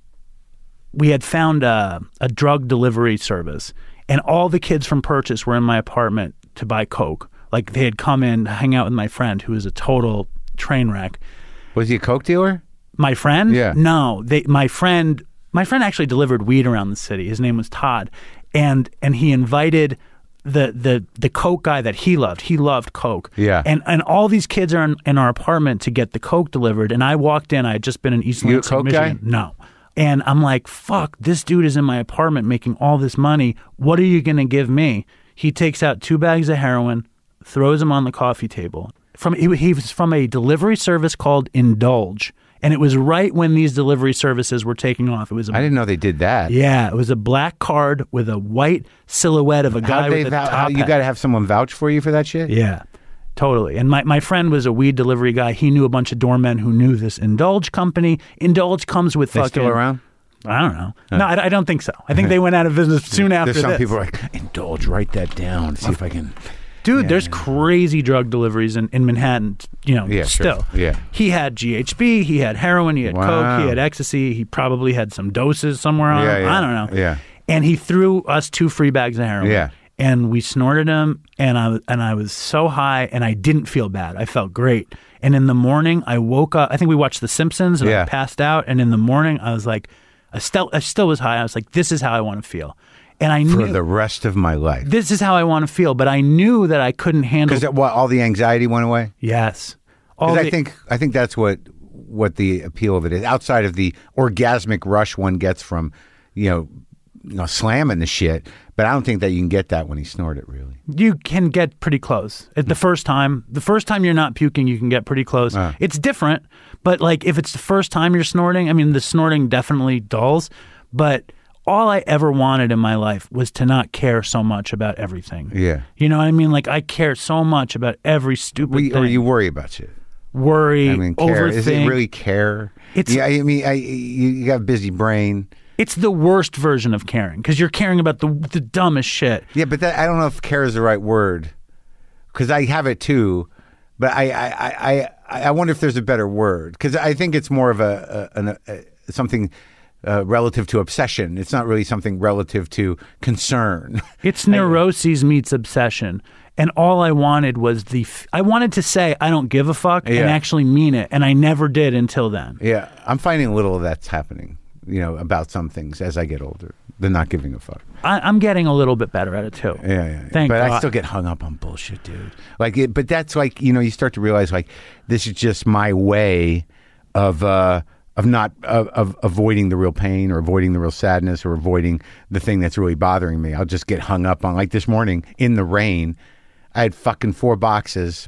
we had found a, a drug delivery service, and all the kids from Purchase were in my apartment to buy coke. Like they had come in to hang out with my friend, who was a total train wreck. Was he a coke dealer? My friend? Yeah. No, they. My friend. My friend actually delivered weed around the city. His name was Todd, and and he invited the the the coke guy that he loved. He loved coke. Yeah. And and all these kids are in, in our apartment to get the coke delivered. And I walked in. I had just been in East You a Lansing, coke Michigan. guy? No. And I'm like, fuck, this dude is in my apartment making all this money. What are you going to give me? He takes out two bags of heroin, throws them on the coffee table. From he, he was from a delivery service called Indulge. And it was right when these delivery services were taking off. It was a, I didn't know they did that. yeah, it was a black card with a white silhouette of a guy How they with a vou- top how, you hat. got to have someone vouch for you for that shit? Yeah, totally. And my, my friend was a weed delivery guy. He knew a bunch of doormen who knew this Indulge company. Indulge comes with They fucking... still around? I don't know. No, I, I don't think so. I think they went out of business soon after There's some this. people like, Indulge, write that down. See if I can... Dude, Yeah, there's yeah. crazy drug deliveries in, in Manhattan, you know, Yeah, sure. still. Yeah. He had G H B, he had heroin, he had Wow. coke, he had ecstasy, he probably had some doses somewhere on Yeah, him. yeah, I don't know. yeah. And he threw us two free bags of heroin. Yeah. And we snorted them, and I, was- and I was so high, and I didn't feel bad. I felt great. And in the morning, I woke up. I think we watched The Simpsons, and Yeah. I passed out. And in the morning, I was like, I still, I still was high. I was like, this is how I want to feel. And I For knew the rest of my life. this is how I want to feel, but I knew that I couldn't handle. Because what, all the anxiety went away? Yes, all Because I the- think I think that's what what the appeal of it is. Outside of the orgasmic rush one gets from, you know, you know, slamming the shit, but I don't think that you can get that when you snort it. Really, you can get pretty close. At the first time, the first time you're not puking, you can get pretty close. Uh. It's different, but like if it's the first time you're snorting, I mean, the snorting definitely dulls, but. All I ever wanted in my life was to not care so much about everything. Yeah. You know what I mean? Like, I care so much about every stupid we, thing. or you worry about shit. Worry, I mean, care. overthink. Is it really care? It's- yeah. I mean, I, you, you got a busy brain. It's the worst version of caring because you're caring about the the dumbest shit. Yeah, but that, I don't know if care is the right word because I have it too. But I, I, I, I, I wonder if there's a better word because I think it's more of a, a, an, a something. Uh, relative to obsession. It's not really something relative to concern. It's neuroses meets obsession. And all I wanted was the, f- I wanted to say, I don't give a fuck Yeah. and actually mean it. And I never did until then. Yeah, I'm finding a little of that's happening, you know, about some things as I get older, the not giving a fuck. I, I'm getting a little bit better at it too. Yeah, yeah. yeah. Thank but God. I still get hung up on bullshit, dude. Like, it, but that's like, you know, you start to realize like this is just my way of, uh, of not of, of avoiding the real pain or avoiding the real sadness or avoiding the thing that's really bothering me. I'll just get hung up on. Like this morning in the rain, I had fucking four boxes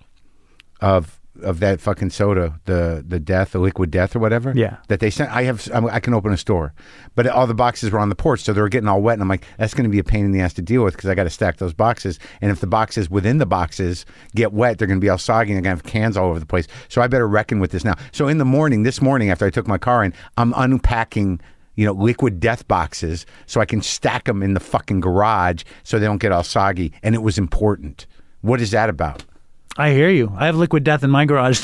of of that fucking soda, the the death, the liquid death or whatever. Yeah. That they sent. I have. I'm, I can open a store, but all the boxes were on the porch, so they were getting all wet. And I'm like, that's going to be a pain in the ass to deal with because I got to stack those boxes. And if the boxes within the boxes get wet, they're going to be all soggy and they're going to have cans all over the place. So I better reckon with this now. So in the morning, this morning after I took my car in, I'm unpacking, you know, liquid death boxes so I can stack them in the fucking garage so they don't get all soggy. And it was important. What is that about? I hear you. I have liquid death in my garage too.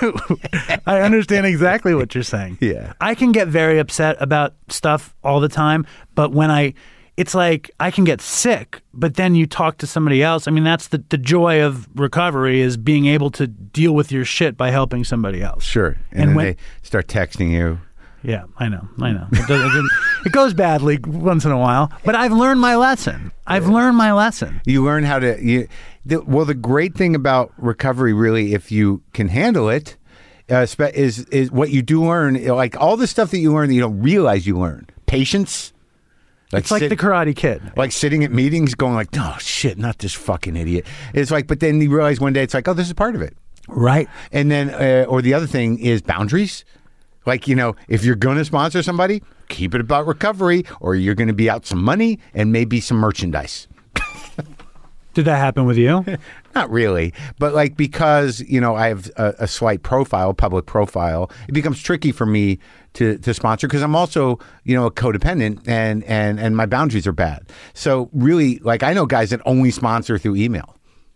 I understand exactly what you're saying. Yeah. I can get very upset about stuff all the time, but when I, it's like I can get sick, but then you talk to somebody else. I mean, that's the, the joy of recovery is being able to deal with your shit by helping somebody else. Sure. And, And then when- they start texting you. Yeah, I know. I know. It, does, it, doesn't- it goes badly once in a while, but I've learned my lesson. I've learned my lesson. You learn how to. You, the, well, the great thing about recovery, really, if you can handle it, uh, spe- is is what you do learn. Like all the stuff that you learn that you don't realize you learn. Patience. Like It's like sit- the Karate Kid. like sitting at meetings, going like, "Oh shit, not this fucking idiot." It's like, but then you realize one day it's like, "Oh, this is part of it." Right. And then, uh, or the other thing is boundaries. Like, you know, if you're going to sponsor somebody, keep it about recovery, or you're going to be out some money and maybe some merchandise. Did that happen with you? Not really, but like because you know I have a, a slight profile, public profile, it becomes tricky for me to to sponsor because I'm also you know a codependent and and and my boundaries are bad. So really, like I know guys that only sponsor through email.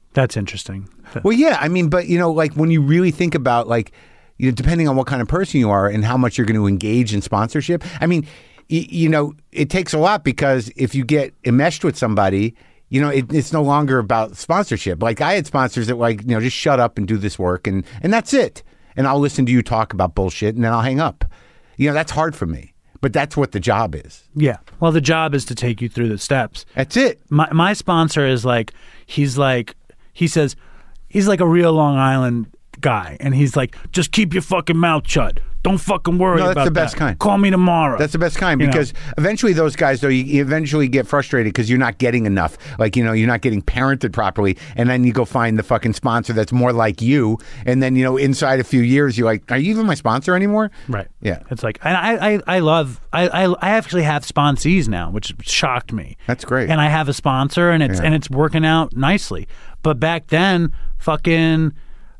That's interesting. Well, yeah, I mean, but you know, like when you really think about like, you know, depending on what kind of person you are and how much you're going to engage in sponsorship. I mean, y- you know, it takes a lot because if you get enmeshed with somebody, you know, it, it's no longer about sponsorship. Like I had sponsors that like, you know, just shut up and do this work and and that's it. And I'll listen to you talk about bullshit and then I'll hang up. You know, that's hard for me. But that's what the job is. Yeah. Well, the job is to take you through the steps. That's it. My my sponsor is like, he's like, he says, he's like a real Long Island guy. And he's like, just keep your fucking mouth shut. Don't fucking worry No, that's about the best that. kind. Call me tomorrow. That's the best kind You know? because eventually those guys, though, you, you eventually get frustrated because you're not getting enough. Like, you know, you're not getting parented properly. And then you go find the fucking sponsor that's more like you. And then, you know, inside a few years, you're like, are you even my sponsor anymore? Right. Yeah. It's like, and I, I, I love, I, I, I actually have sponsees now, which shocked me. That's great. And I have a sponsor, and it's Yeah. and it's working out nicely. But back then, fucking,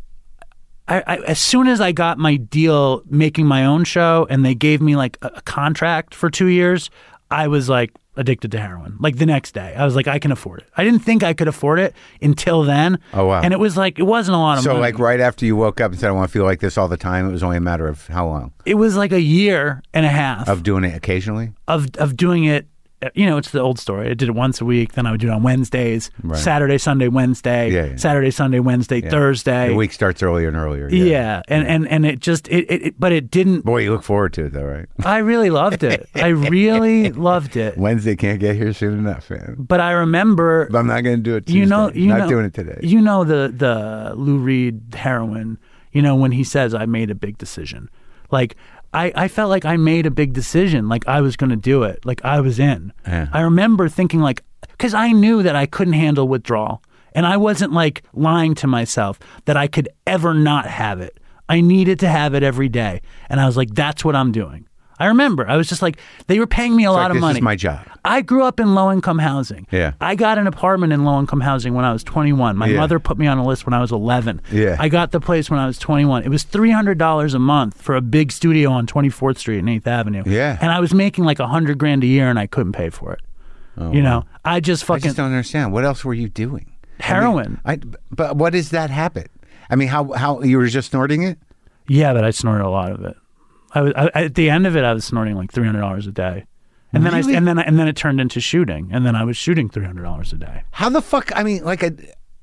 I, I, as soon as I got my deal making my own show, and they gave me like a, a contract for two years, I was like addicted to heroin. Like the next day, I was like, I can afford it. I didn't think I could afford it until then. Oh, wow. And it was like, it wasn't a lot of So, money. like, right after you woke up and said, I want to feel like this all the time, it was only a matter of how long? It was like a year and a half Of doing it occasionally? of of doing it. You know, it's the old story. I did it once a week. Then I would do it on Wednesdays, Right. Saturday, Sunday, Wednesday, Yeah, yeah. Saturday, Sunday, Wednesday, Yeah. Thursday. The week starts earlier and earlier. yeah. Yeah. and, and and it just it, it, it but it didn't. Boy, you look forward to it, though, right? I really loved it. I really loved it. Wednesday can't get here soon enough, man. But I remember, But I'm not going to do it Tuesday. you know, you not know, doing it today. You know the the Lou Reed heroin. You know when he says, "I made a big decision," like. I, I felt like I made a big decision, like I was going to do it, like I was in. Yeah. I remember thinking like, because I knew that I couldn't handle withdrawal. And I wasn't like lying to myself that I could ever not have it. I needed to have it every day. And I was like, that's what I'm doing. I remember. I was just like, they were paying me a It's lot like, of this money. is my job. I grew up in low-income housing. Yeah. I got an apartment in low-income housing when I was twenty-one. My Yeah. mother put me on a list when I was eleven. Yeah. I got the place when I was twenty-one. It was three hundred dollars a month for a big studio on twenty-fourth Street and eighth Avenue. Yeah. And I was making like one hundred grand a year, and I couldn't pay for it. Oh, you wow. know, I just I fucking... just don't understand. What else were you doing? Heroin. I mean, I, but what is that habit? I mean, how how you were just snorting it? Yeah, but I snorted a lot of it. I was I, at the end of it. I was snorting like three hundred dollars a day, and then Really? I and then I, and then it turned into shooting, and then I was shooting three hundred dollars a day. How the fuck? I mean, like, a,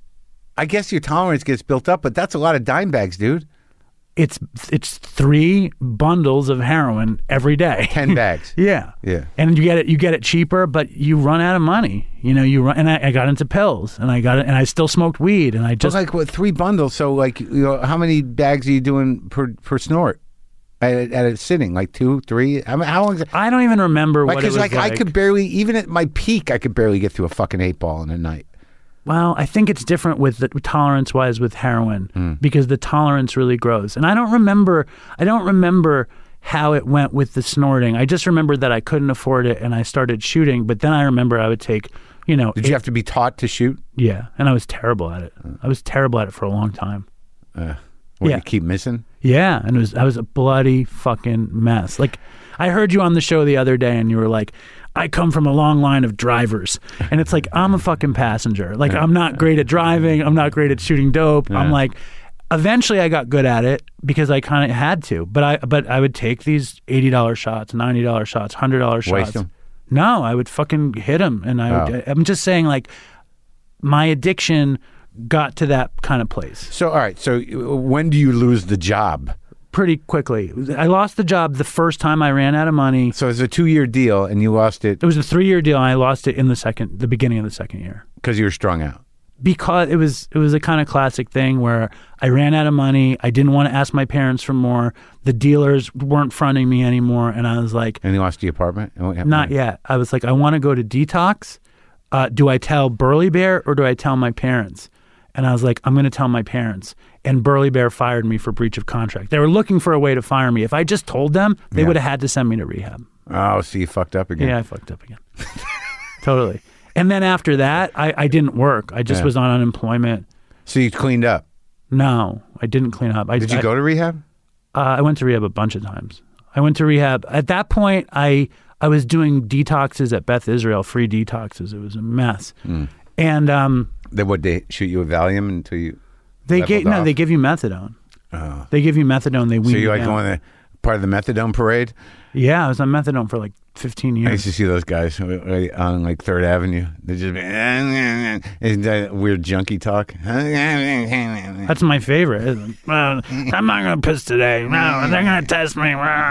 I guess your tolerance gets built up, but that's a lot of dime bags, dude. It's it's three bundles of heroin every day. Ten bags. Yeah, Yeah. and you get it you get it cheaper, but you run out of money. You know, you run, and I, I got into pills, and I got it, and I still smoked weed, and I Just just like what three bundles? So, like, you know, how many bags are you doing per per snort at, a- at a sitting? Like two, three? I mean, how long? Is it? I don't even remember Like, what it was like, like. I could barely, even at my peak, I could barely get through a fucking eight ball in a night. Well, I think it's different with the tolerance wise with heroin Mm. because the tolerance really grows. And I don't remember I don't remember how it went with the snorting. I just remember that I couldn't afford it and I started shooting, but then I remember I would take, you know, Did you have to be taught to shoot? yeah, and I was terrible at it. I was terrible at it for a long time. Uh, what, Yeah. you keep missing? Yeah, and it was I was a bloody fucking mess. Like I heard you on the show the other day and you were like, I come from a long line of drivers. And it's like, I'm a fucking passenger. Like, I'm not great at driving. I'm not great at shooting dope. I'm Yeah. like, eventually I got good at it because I kind of had to. But I but I would take these eighty dollars shots, ninety dollars shots, one hundred dollars shots. Waste 'em? No, I would fucking hit them. And I would, Oh. I'm just saying, like, my addiction got to that kind of place So, all right. So, uh, when do you lose the job? pretty quickly. I lost the job the first time I ran out of money. So, it's a two year deal, and you lost it It was a three-year deal, and I lost it in the second, the beginning of the second year, because you were strung out. because it was it was a kind of classic thing where I ran out of money. I didn't want to ask my parents for more. The dealers weren't fronting me anymore, and I was like, And you lost the apartment? And what happened? not yet. I was like, I want to go to detox. Uh, do I tell Burly Bear or do I tell my parents? And I was like, I'm going to tell my parents. And Burly Bear fired me for breach of contract. They were looking for a way to fire me. If I just told them, they Yeah. would have had to send me to rehab. Oh, so you fucked up again. Yeah, I fucked up again. Totally. And then after that, I, I didn't work. I just Yeah. was on unemployment. So you cleaned up. No, I didn't clean up. I, Did you I, go to rehab? Uh, I went to rehab a bunch of times. I went to rehab. At that point, I I was doing detoxes at Beth Israel, free detoxes. It was a mess. Mm. And um, They would they shoot you a Valium until you. They gave no. off? They give you methadone. Oh. They give you methadone. They wean So you like down. going to part of the methadone parade? Yeah, I was on methadone for like fifteen I years. used to see those guys on like Third Avenue. They just be, it's that weird junkie talk. That's my favorite. Well, I'm not gonna piss today. No, they're gonna test me.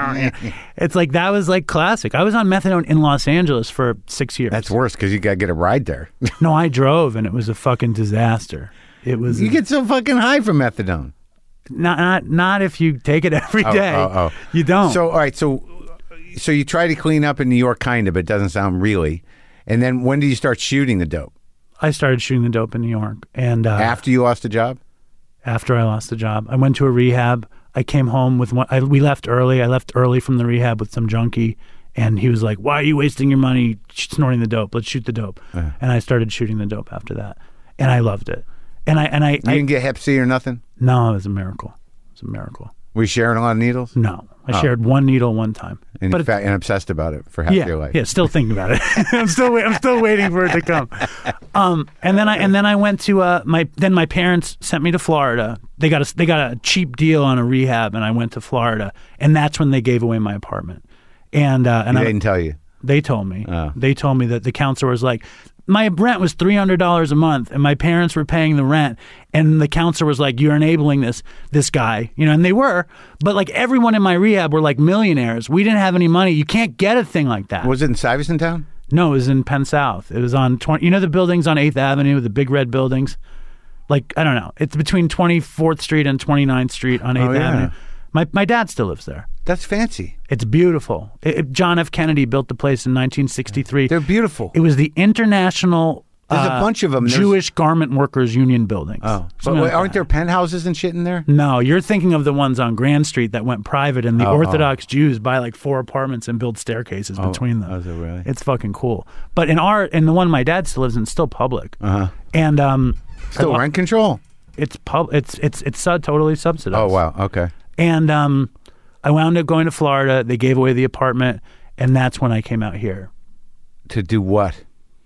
It's like that was like classic. I was on methadone in Los Angeles for six years. That's worse because you got to get a ride there. No, I drove and it was a fucking disaster. It was You get so fucking high from methadone. not not not if you take it every Oh, day. oh, oh. You don't. So all right, so so you try to clean up in New York, kind of, but it doesn't sound really. And then when did you start shooting the dope? I started shooting the dope in New York, and uh, After you lost the job? after I lost the job, I went to a rehab. I came home with one. I, we left early. I left early from the rehab with some junkie, and he was like, "Why are you wasting your money snorting the dope? Let's shoot the dope." Uh-huh. And I started shooting the dope after that, and I loved it. And I and I, You I didn't get Hep C or nothing? no, it was a miracle. It was a miracle. Were you sharing a lot of needles? No, I Oh. shared one needle one time. And, but you fa- and obsessed about it for half yeah, your life. yeah, still thinking about it. I'm still wait, I'm still waiting for it to come. Um, and then I and then I went to uh my then my parents sent me to Florida. They got a they got a cheap deal on a rehab, and I went to Florida, and that's when they gave away my apartment. And uh, and They I, didn't tell you. they told me Oh. they told me that the counselor was like, my rent was three hundred dollars a month, and my parents were paying the rent, and the counselor was like, "You're enabling this this guy," you know, and they were, but like everyone in my rehab were like millionaires. We didn't have any money. You can't get a thing like that. Was it in Stuyvesant Town? No, it was in Penn South. It was on twenty. You know the buildings on eighth Avenue, the big red buildings. Like I don't know. It's between twenty-fourth Street and twenty-ninth Street on eighth Oh, yeah. Avenue. My my dad still lives there. That's fancy. It's beautiful. It, it- John F. Kennedy built the place in nineteen sixty-three. They're beautiful. It was the International There's a uh, bunch of them. There's- Jewish Garment Workers Union buildings. Oh, but Something wait, like aren't that. there penthouses and shit in there? No, you're thinking of the ones on Grand Street that went private, and the Oh, Orthodox Jews buy like four apartments and build staircases between them. oh, is it really? It's fucking cool. But in our, in the one my dad still lives in, it's still public. Uh-huh. And um, Still I- rent control. it's pub, it's it's it's uh, totally subsidized. Oh, wow. Okay. And um, I wound up going to Florida. They gave away the apartment, and that's when I came out here To do what?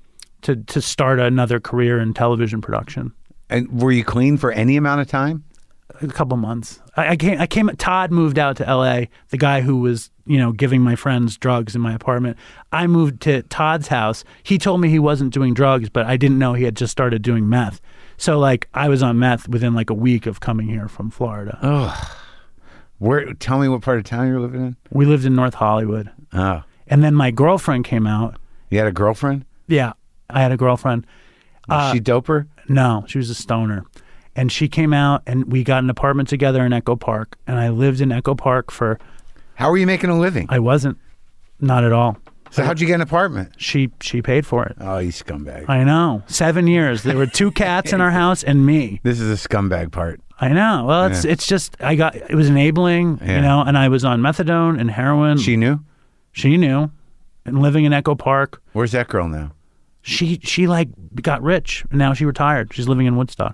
to to start another career in television production. And were you clean for any amount of time? A couple months. I, I came. I came. Todd moved out to L A. The guy who was, you know, giving my friends drugs in my apartment. I moved to Todd's house. He told me he wasn't doing drugs, but I didn't know he had just started doing meth. So like, I was on meth within like a week of coming here from Florida. Oh. Where? Tell me what part of town you're living in. We lived in North Hollywood, Oh. and then my girlfriend came out. You had a girlfriend? Yeah, I had a girlfriend. Was Uh, she doper? No, she was a stoner. And she came out, and we got an apartment together in Echo Park. And I lived in Echo Park for, How were you making a living? I wasn't, not at all. So how'd you get an apartment? She she paid for it. Oh, you scumbag. I know. Seven years. There were two cats in our house and me. This is a scumbag part. I know. Well, it's Yeah. it's just I got it was enabling, Yeah. you know, and I was on methadone and heroin. She knew? she knew, and living in Echo Park. Where's that girl now? She she like got rich, and now she retired. She's living in Woodstock.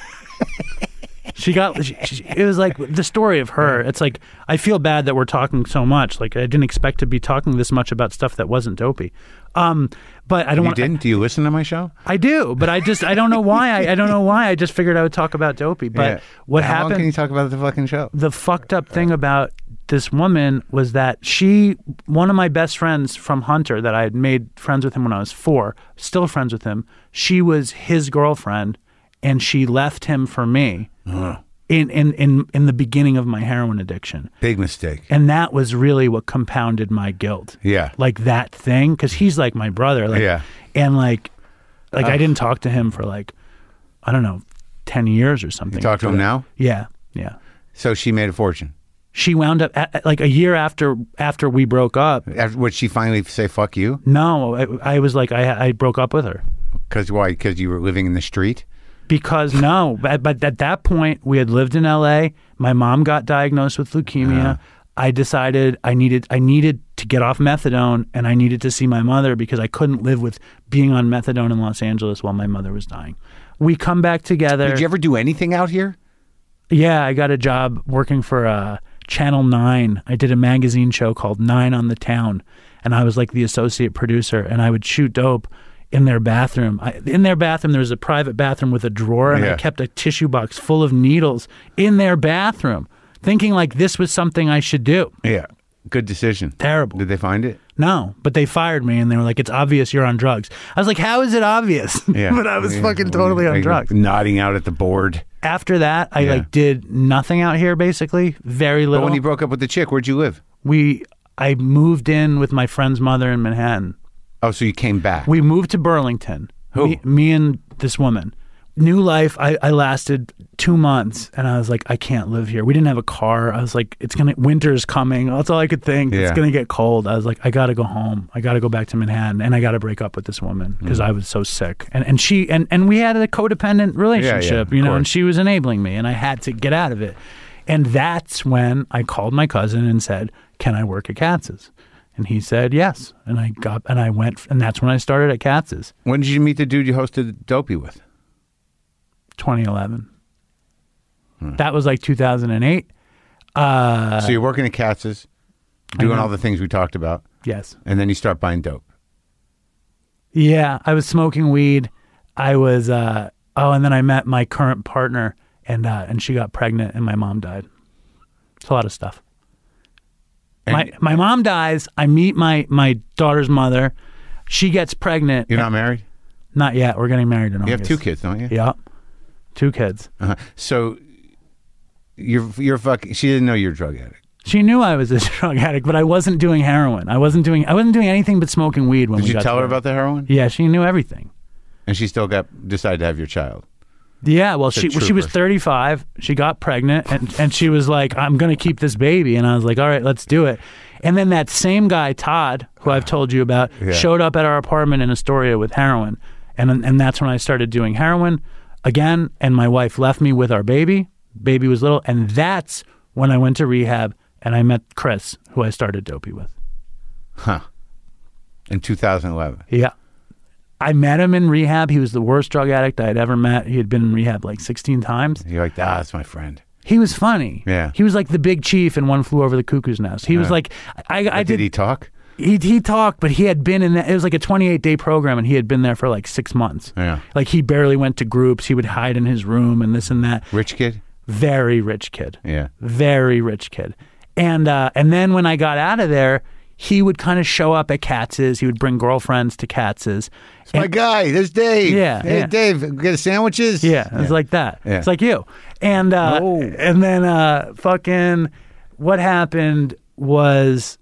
She got. She, she, it was like the story of her. It's like I feel bad that we're talking so much. Like I didn't expect to be talking this much about stuff that wasn't dopey. Um, but I don't You want. didn't? Do you listen to my show? I do, but I just I don't know why. I, I don't know why. I just figured I would talk about dopey. But Yeah. what How happened? long can you talk about the fucking show? The fucked up thing about this woman was that she, one of my best friends from Hunter that I had made friends with him when I was four, still friends with him. She was his girlfriend, and she left him for me Uh, in, in, in, in the beginning of my heroin addiction. big mistake. And that was really what compounded my guilt. Yeah. Like that thing, because he's like my brother. Like, Yeah. And like, like I Ugh. didn't talk to him for like, I don't know, ten years or something. You talk to him now? Yeah, yeah. So she made a fortune. She wound up at, like a year after after we broke up. After, would she finally say "fuck you"? No, I, I was like I I broke up with her Because why? Because you were living in the street. because no, but, but at that point we had lived in L A. My mom got diagnosed with leukemia. Uh-huh. I decided I needed I needed to get off methadone, and I needed to see my mother because I couldn't live with being on methadone in Los Angeles while my mother was dying. We come back together. Did you ever do anything out here? Yeah, I got a job working for uh, Channel nine. I did a magazine show called Nine on the Town, and I was like the associate producer, and I would shoot dope in their bathroom. I, in their bathroom, there was a private bathroom with a drawer, and Yeah. I kept a tissue box full of needles in their bathroom, thinking like this was something I should do. Yeah. Good decision. Terrible. Did they find it? No, but they fired me, and they were like, "It's obvious you're on drugs." I was like, "How is it obvious?" Yeah. But I was Yeah. fucking totally on Like, drugs. Nodding out at the board. After that, I Yeah. like did nothing out here, basically. Very But little. when you broke up with the chick, where'd you live? we, I moved in with my friend's mother in Manhattan. Oh, so you came back. We moved to Burlington. Who? Me, me and this woman. New life. I, I lasted two months, and I was like, I can't live here. We didn't have a car. I was like, it's gonna. Winter's coming. That's all I could think. Yeah. It's gonna get cold. I was like, I gotta go home. I gotta go back to Manhattan, and I gotta break up with this woman because Mm. I was so sick. And and she and and we had a codependent relationship, of you know, and course. she was enabling me, and I had to get out of it. And that's when I called my cousin and said, "Can I work at Katz's?" And he said yes. And I got and I went, and that's when I started at Katz's. When did you meet the dude you hosted Dopey with? twenty eleven. That was like two thousand eight. Uh, so you're working at Katz's, doing know. all the things we talked about, yes. and then you start buying dope. Yeah, I was smoking weed. I was, uh, oh, and then I met my current partner, and uh, and she got pregnant, and my mom died. It's a lot of stuff. And My my mom dies. I meet my my daughter's mother. She gets pregnant. you're not married? Not yet. We're getting married in You have August. two kids, don't you? Yeah, two kids. Uh-huh. So you're you're fucking. She didn't know you're a drug addict. She knew I was a drug addict, but I wasn't doing heroin. I wasn't doing I wasn't doing anything but smoking weed when Did we you got tell her together. about the heroin? Yeah, she knew everything. And she still got decided to have your child. Yeah, well, a she well, she was trooper. thirty-five. She got pregnant, and, and she was like, "I'm going to keep this baby." And I was like, "All right, let's do it." And then that same guy, Todd, who I've told you about, Yeah. showed up at our apartment in Astoria with heroin, and and that's when I started doing heroin again. And my wife left me with our baby. Baby was little, and that's when I went to rehab, and I met Chris, who I started Dopey with. Huh. In two thousand eleven. Yeah. I met him in rehab. He was the worst drug addict I had ever met. He had been in rehab like sixteen times. You're like, ah, that's my friend. He was funny. Yeah. He was like the big chief in One Flew Over the Cuckoo's Nest. He was Yeah. like, I, I But did, did he talk? he, he talked, but he had been in that, it was like a twenty-eight day program, and he had been there for like six months. Yeah. Like he barely went to groups. He would hide in his room and this and that. Rich kid? Very rich kid. Yeah. Very rich kid. And, uh, and then when I got out of there, he would kind of show up at Katz's. He would bring girlfriends to Katz's. It's my guy. There's Dave. Yeah, Hey, yeah. Dave, get sandwiches? Yeah, it's like that. Yeah. It's like you. And uh, Oh. and then uh, fucking what happened was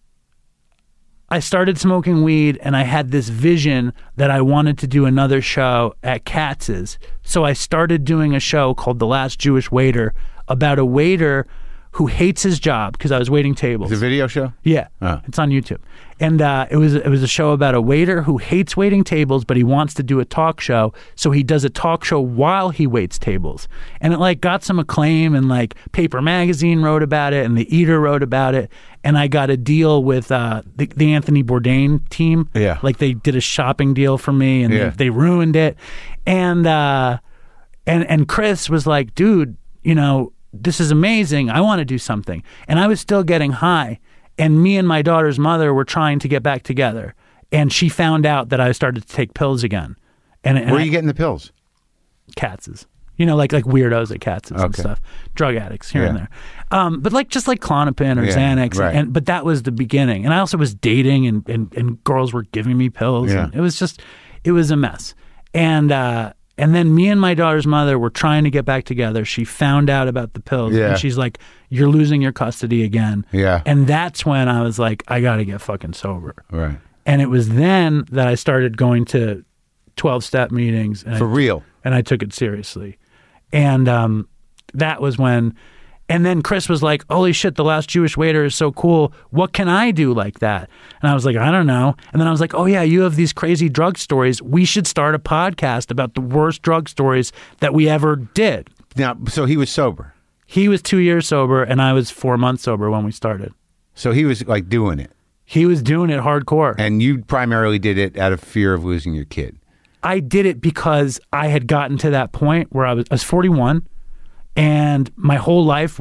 I started smoking weed, and I had this vision that I wanted to do another show at Katz's. So I started doing a show called The Last Jewish Waiter about a waiter who hates his job because I was waiting tables. It's a video show? Yeah, Oh. it's on YouTube, and uh, it was it was a show about a waiter who hates waiting tables, but he wants to do a talk show, so he does a talk show while he waits tables, and it like got some acclaim, and like Paper Magazine wrote about it, and The Eater wrote about it, and I got a deal with uh, the, the Anthony Bourdain team. Yeah. like they did a shopping deal for me, and Yeah. they, they ruined it, and uh, and and Chris was like, dude, you know, this is amazing. I want to do something. And I was still getting high. And me and my daughter's mother were trying to get back together. And she found out that I started to take pills again. And, and Where are I- you getting the pills? Katz's. You know, like like weirdos at Katz's and Okay. stuff. Drug addicts here and Yeah. there. Um, but like just like Klonopin or Yeah, Xanax. right. And but that was the beginning. And I also was dating, and, and, and girls were giving me pills. Yeah. And it was just, it was a mess. And uh, and then me and my daughter's mother were trying to get back together. She found out about the pills. Yeah. And she's like, you're losing your custody again. Yeah. And that's when I was like, I got to get fucking sober. Right. And it was then that I started going to twelve-step meetings. And For I, real. and I took it seriously. And um, that was when, and then Chris was like, holy shit, The Last Jewish Waiter is so cool. What can I do like that? And I was like, I don't know. And then I was like, oh yeah, you have these crazy drug stories. We should start a podcast about the worst drug stories that we ever did. Now, so he was sober. He was two years sober, and I was four months sober when we started. So he was like doing it. He was doing it hardcore. And you primarily did it out of fear of losing your kid. I did it because I had gotten to that point where I was, I was forty-one, and my whole life was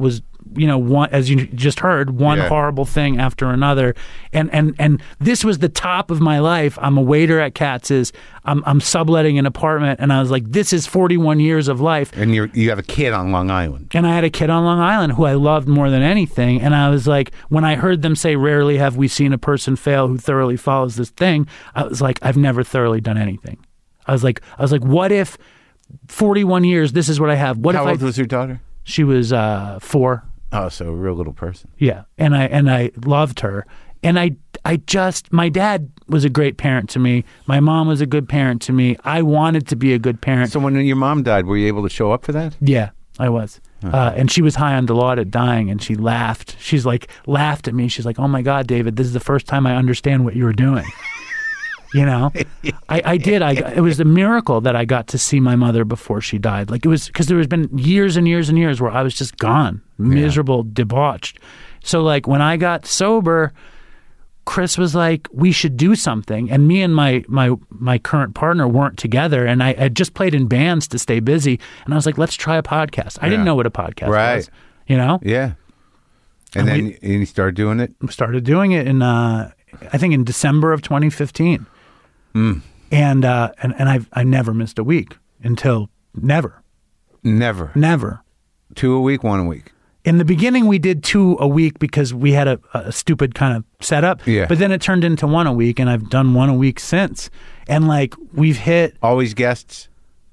you know, one, as you just heard, one Yeah. horrible thing after another. And, and, and this was the top of my life. I'm a waiter at Katz's. I'm, I'm subletting an apartment. And I was like, this is forty-one years of life. And you you have a kid on Long Island. And I had a kid on Long Island who I loved more than anything. And I was like, when I heard them say, rarely have we seen a person fail who thoroughly follows this thing, I was like, I've never thoroughly done anything. I was like, I was like, what if forty-one years, this is what I have? What How if old I, was your daughter? She was uh, four. Oh, so a real little person. Yeah. And I, and I loved her. And I, I just, my dad was a great parent to me. My mom was a good parent to me. I wanted to be a good parent. So when your mom died, were you able to show up for that? Yeah, I was. Uh, and she was high on Dilaudid dying, and she laughed. She's like, laughed at me. She's like, oh my God, David, this is the first time I understand what you were doing. You know, I, I did. I, it was a miracle that I got to see my mother before she died. Like it was because there has been years and years and years where I was just gone, miserable, debauched. So like when I got sober, Chris was like, we should do something. And me and my my my current partner weren't together. And I had just played in bands to stay busy. And I was like, let's try a podcast. I Yeah. didn't know what a podcast Right. was. You know? Yeah. And, And then we- you- and you started doing it? Started doing it in, uh, I think in December of twenty fifteen. Mm. And, uh, and, and I've, I never missed a week until never, Never. never. Two a week, one a week. In the beginning, we did two a week because we had a, a stupid kind of setup. Yeah. But then it turned into one a week, and I've done one a week since. And like we've hit Always guests?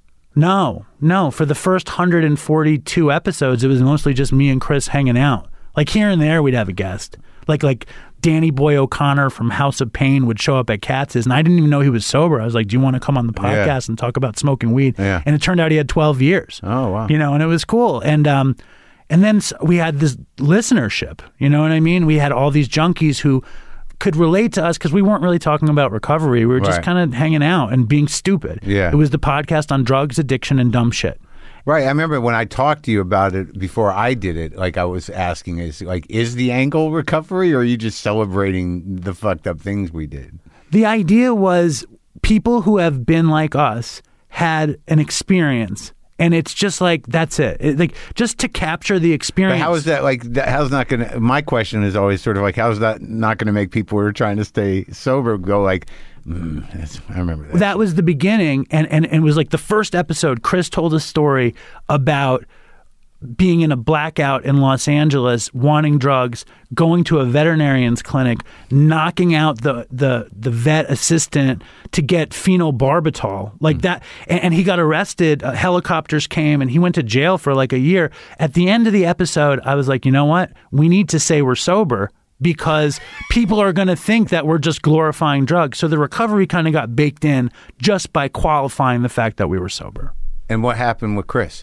no, no. For the first one hundred forty-two episodes, it was mostly just me and Chris hanging out. Like here and there, we'd have a guest. Like like Danny Boy O'Connor from House of Pain would show up at Katz's, and I didn't even know he was sober. I was like, "Do you want to come on the podcast Yeah. and talk about smoking weed?" Yeah. And it turned out he had twelve years. Oh, wow. You know, and it was cool. And um, and then s- we had this listenership. You know what I mean? We had all these junkies who could relate to us because we weren't really talking about recovery. We were just Right. kind of hanging out and being stupid. Yeah. It was the podcast on drugs, addiction, and dumb shit. Right. I remember when I talked to you about it before I did it, like I was asking, is like, is the angle recovery, or are you just celebrating the fucked up things we did? The idea was people who have been like us had an experience, and it's just like that's it. It- like just to capture the But experience. how is that like, that, how's not going to, my question is always sort of like, how's that not going to make people who are trying to stay sober go like, mm, that's, I remember that. That was the beginning, and, and, and it was like the first episode. Chris told a story about being in a blackout in Los Angeles, wanting drugs, going to a veterinarian's clinic, knocking out the the, the vet assistant to get phenobarbital, like that. And, and he got arrested. Uh, helicopters came, and he went to jail for like a year. At the end of the episode, I was like, you know what? We need to say we're sober, because people are going to think that we're just glorifying drugs. So the recovery kind of got baked in just by qualifying the fact that we were sober. And what happened with Chris?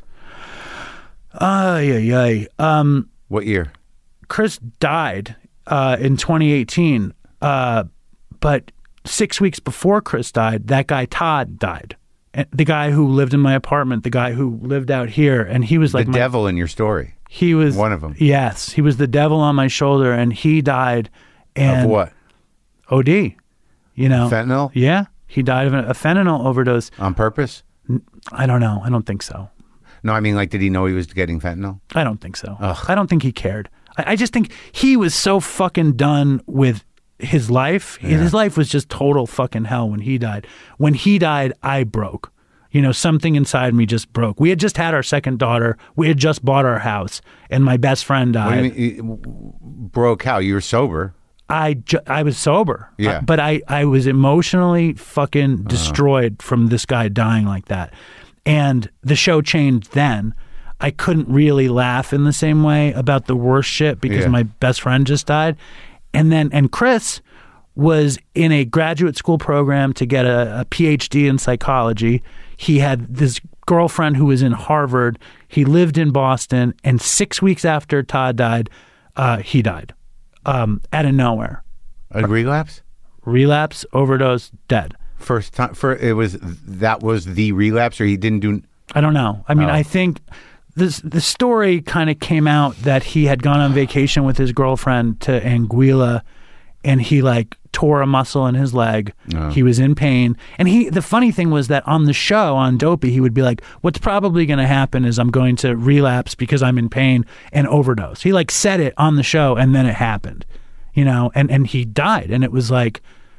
Ay, ay, ay. Um, What year? Chris died uh, in twenty eighteen, uh, but six weeks before Chris died, that guy Todd died. And the guy who lived in my apartment, the guy who lived out here, and he was like The my, devil in your story. He was One of 'em. Yes, he was the devil on my shoulder, and he died. And Of what? O D. You know, Fentanyl? Yeah, he died of a, a fentanyl overdose. On purpose? I don't know. I don't think so. No, I mean, like, did he know he was getting fentanyl? I don't think so. Ugh. I don't think he cared. I, I just think he was so fucking done with his life. Yeah. His life was just total fucking hell when he died. When he died, I broke. You know, something inside me just broke. We had just had our second daughter. We had just bought our house, and my best friend What do died. you mean, you- broke how? You were sober? I, ju- I was sober. Yeah. Uh, but I, I was emotionally fucking destroyed from this guy dying like that. And the show changed then. I couldn't really laugh in the same way about the worst shit because Yeah. my best friend just died. And then, and Chris was in a graduate school program to get a, a P H D in psychology. He had this girlfriend who was in Harvard. He lived in Boston. And six weeks after Todd died, uh, he died. Um, out of nowhere. A relapse? Relapse, overdose, dead. First time? For it was that was the relapse, or he didn't do? I don't know. I mean, Oh. I think this the story kind of came out that he had gone on vacation with his girlfriend to Anguilla, and he like tore a muscle in his leg. Oh. He was in pain. And he, the funny thing was that on the show, on Dopey, he would be like, what's probably going to happen is I'm going to relapse because I'm in pain and overdose. He like said it on the show, and then it happened, you know, and, and he died. And it was like,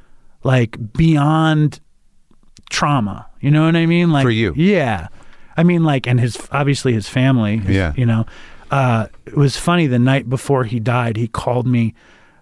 like beyond trauma, you know what I mean? Like for you. Yeah. I mean, like, and his, obviously his family, his, yeah. you know, uh, it was funny the night before he died, he called me,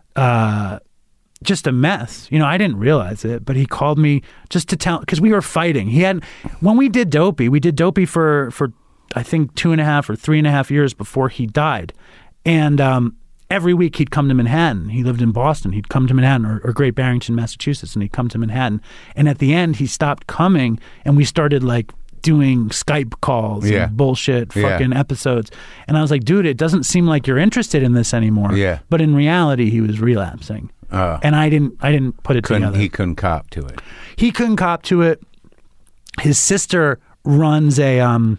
uh, just a mess. You know, I didn't realize it, but he called me just to tell, because we were fighting. He had, when we did Dopey, we did Dopey for, for I think two and a half or three and a half years before he died. And um, every week he'd come to Manhattan. He lived in Boston. He'd come to Manhattan or, or Great Barrington, Massachusetts, and he'd come to Manhattan. And at the end, he stopped coming, and we started like doing Skype calls yeah. and bullshit fucking yeah. episodes. And I was like, dude, it doesn't seem like you're interested in this anymore. Yeah. But in reality, he was relapsing. Oh. And I didn't I didn't put it couldn't, together. He couldn't cop to it. He couldn't cop to it. His sister runs a um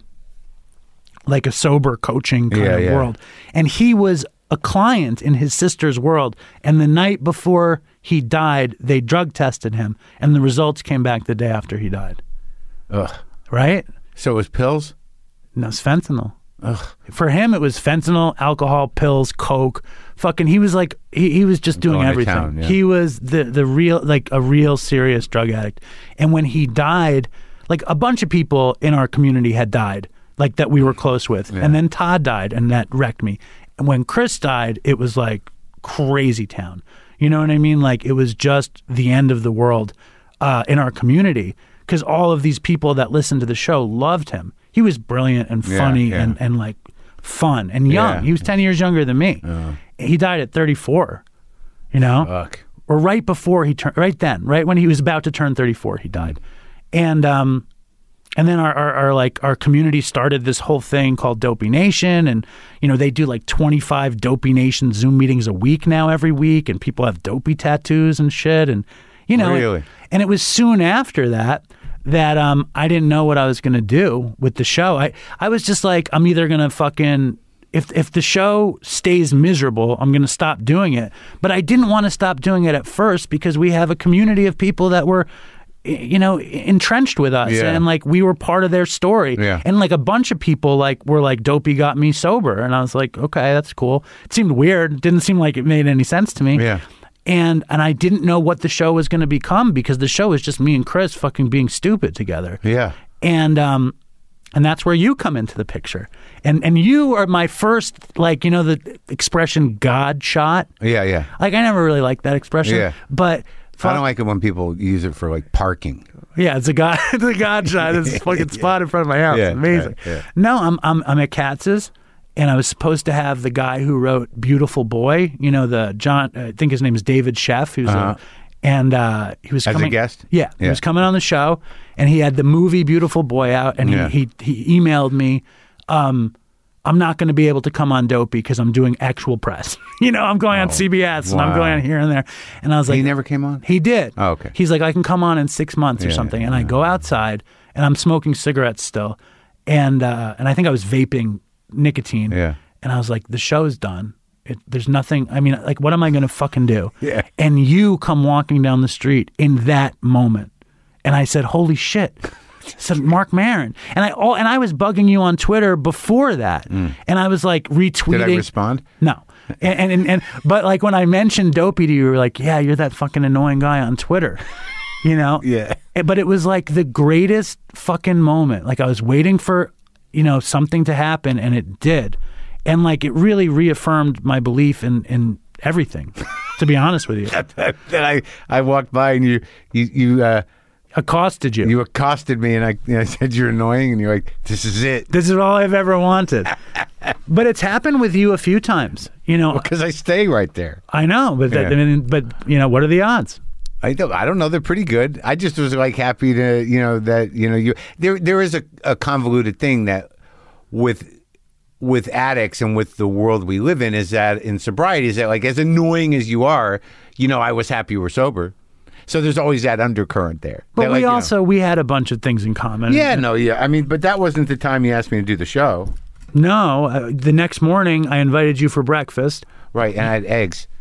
like a sober coaching kind yeah, of yeah. world. And he was a client in his sister's world. And the night before he died, they drug tested him, and the results came back the day after he died. Ugh. Right? So it was pills? No, it's fentanyl. Ugh. For him, it was fentanyl, alcohol, pills, coke. Fucking, he was like, he, he was just doing Going to everything. town, yeah. He was the the real, like a real serious drug addict. And when he died, like a bunch of people in our community had died, like that we were close with. Yeah. And then Todd died, and that wrecked me. And when Chris died, it was like crazy town. You know what I mean? Like it was just the end of the world uh, in our community, because all of these people that listened to the show loved him. He was brilliant and Yeah, funny yeah. and, and like fun and young. Yeah. He was ten years younger than me. Uh. He died at thirty-four, you know? Fuck. Or right before he turned, right then, right when he was about to turn thirty-four, he died. And, um, and then our, our, our like our community started this whole thing called Dopey Nation, and you know they do like twenty-five Dopey Nation Zoom meetings a week now, every week, and people have Dopey tattoos and shit, and you know, Really? and, and it was soon after that that um I didn't know what I was gonna do with the show. I I was just like, I'm either gonna fucking if if the show stays miserable, I'm gonna stop doing it. But I didn't want to stop doing it at first because we have a community of people that were, you know, entrenched with us, Yeah. and like we were part of their story. Yeah. And like a bunch of people like were like, Dopey got me sober, and I was like, okay, that's cool. It seemed weird. Didn't seem like it made any sense to me. Yeah. And and I didn't know what the show was going to become, because the show is just me and Chris fucking being stupid together. Yeah. And um and that's where you come into the picture. And and you are my first, like, you know, the expression God shot. Yeah, yeah. Like I never really liked that expression. Yeah. But I don't like it when people use it for like parking. yeah, it's a God it's a God shot. It's a fucking spot in front of my house. Yeah, It's amazing. yeah, yeah. No, I'm I'm I'm at Katz's. And I was supposed to have the guy who wrote Beautiful Boy, you know, the John, I think his name is David Sheff, who's Uh-huh. a, and uh, he was As a coming, guest? Yeah, he Yeah. was coming on the show, and he had the movie Beautiful Boy out, and Yeah. he, he he emailed me, um, I'm not going to be able to come on Dopey because I'm doing actual press. you know, I'm going on C B S and I'm wow. going on here and there, and I was like, He never came on? He did. Oh, okay. He's like, I can come on in six months or Yeah, something, and I go outside, and I'm smoking cigarettes still, and uh, and I think I was vaping nicotine. Yeah. And I was like, the show's done. It, there's nothing. I mean, like, what am I going to fucking do? Yeah. And you come walking down the street in that moment. And I said, holy shit. I said, Mark Maron. And I all, and I was bugging you on Twitter before that. And I was like retweeting. Did I respond? No. And, and, and, and, but like when I mentioned Dopey to you, you were like, yeah, you're that fucking annoying guy on Twitter. You know? Yeah. But it was like the greatest fucking moment. Like I was waiting for, you know, something to happen, and it did. And like it really reaffirmed my belief in, in everything, to be honest with you. Then I, I walked by and you you you uh, Accosted you. you accosted me, and I, you know, I said you're annoying, and you're like, this is it. This is all I've ever wanted. But it's happened with you a few times. You know, Because I stay right there. I know, but that, Yeah. I mean, but you know, what are the odds? I don't, I don't know. They're pretty good. I just was like happy to, you know, that, you know, you there there is a, a convoluted thing that with with addicts and with the world we live in is that in sobriety is that like as annoying as you are, you know, I was happy you were sober. So there's always that undercurrent there. But That, we like, you know- also we had a bunch of things in common. yeah, no, yeah. I mean, but that wasn't the time you asked me to do the show. No, uh, the next morning I invited you for breakfast. Right, and I had eggs.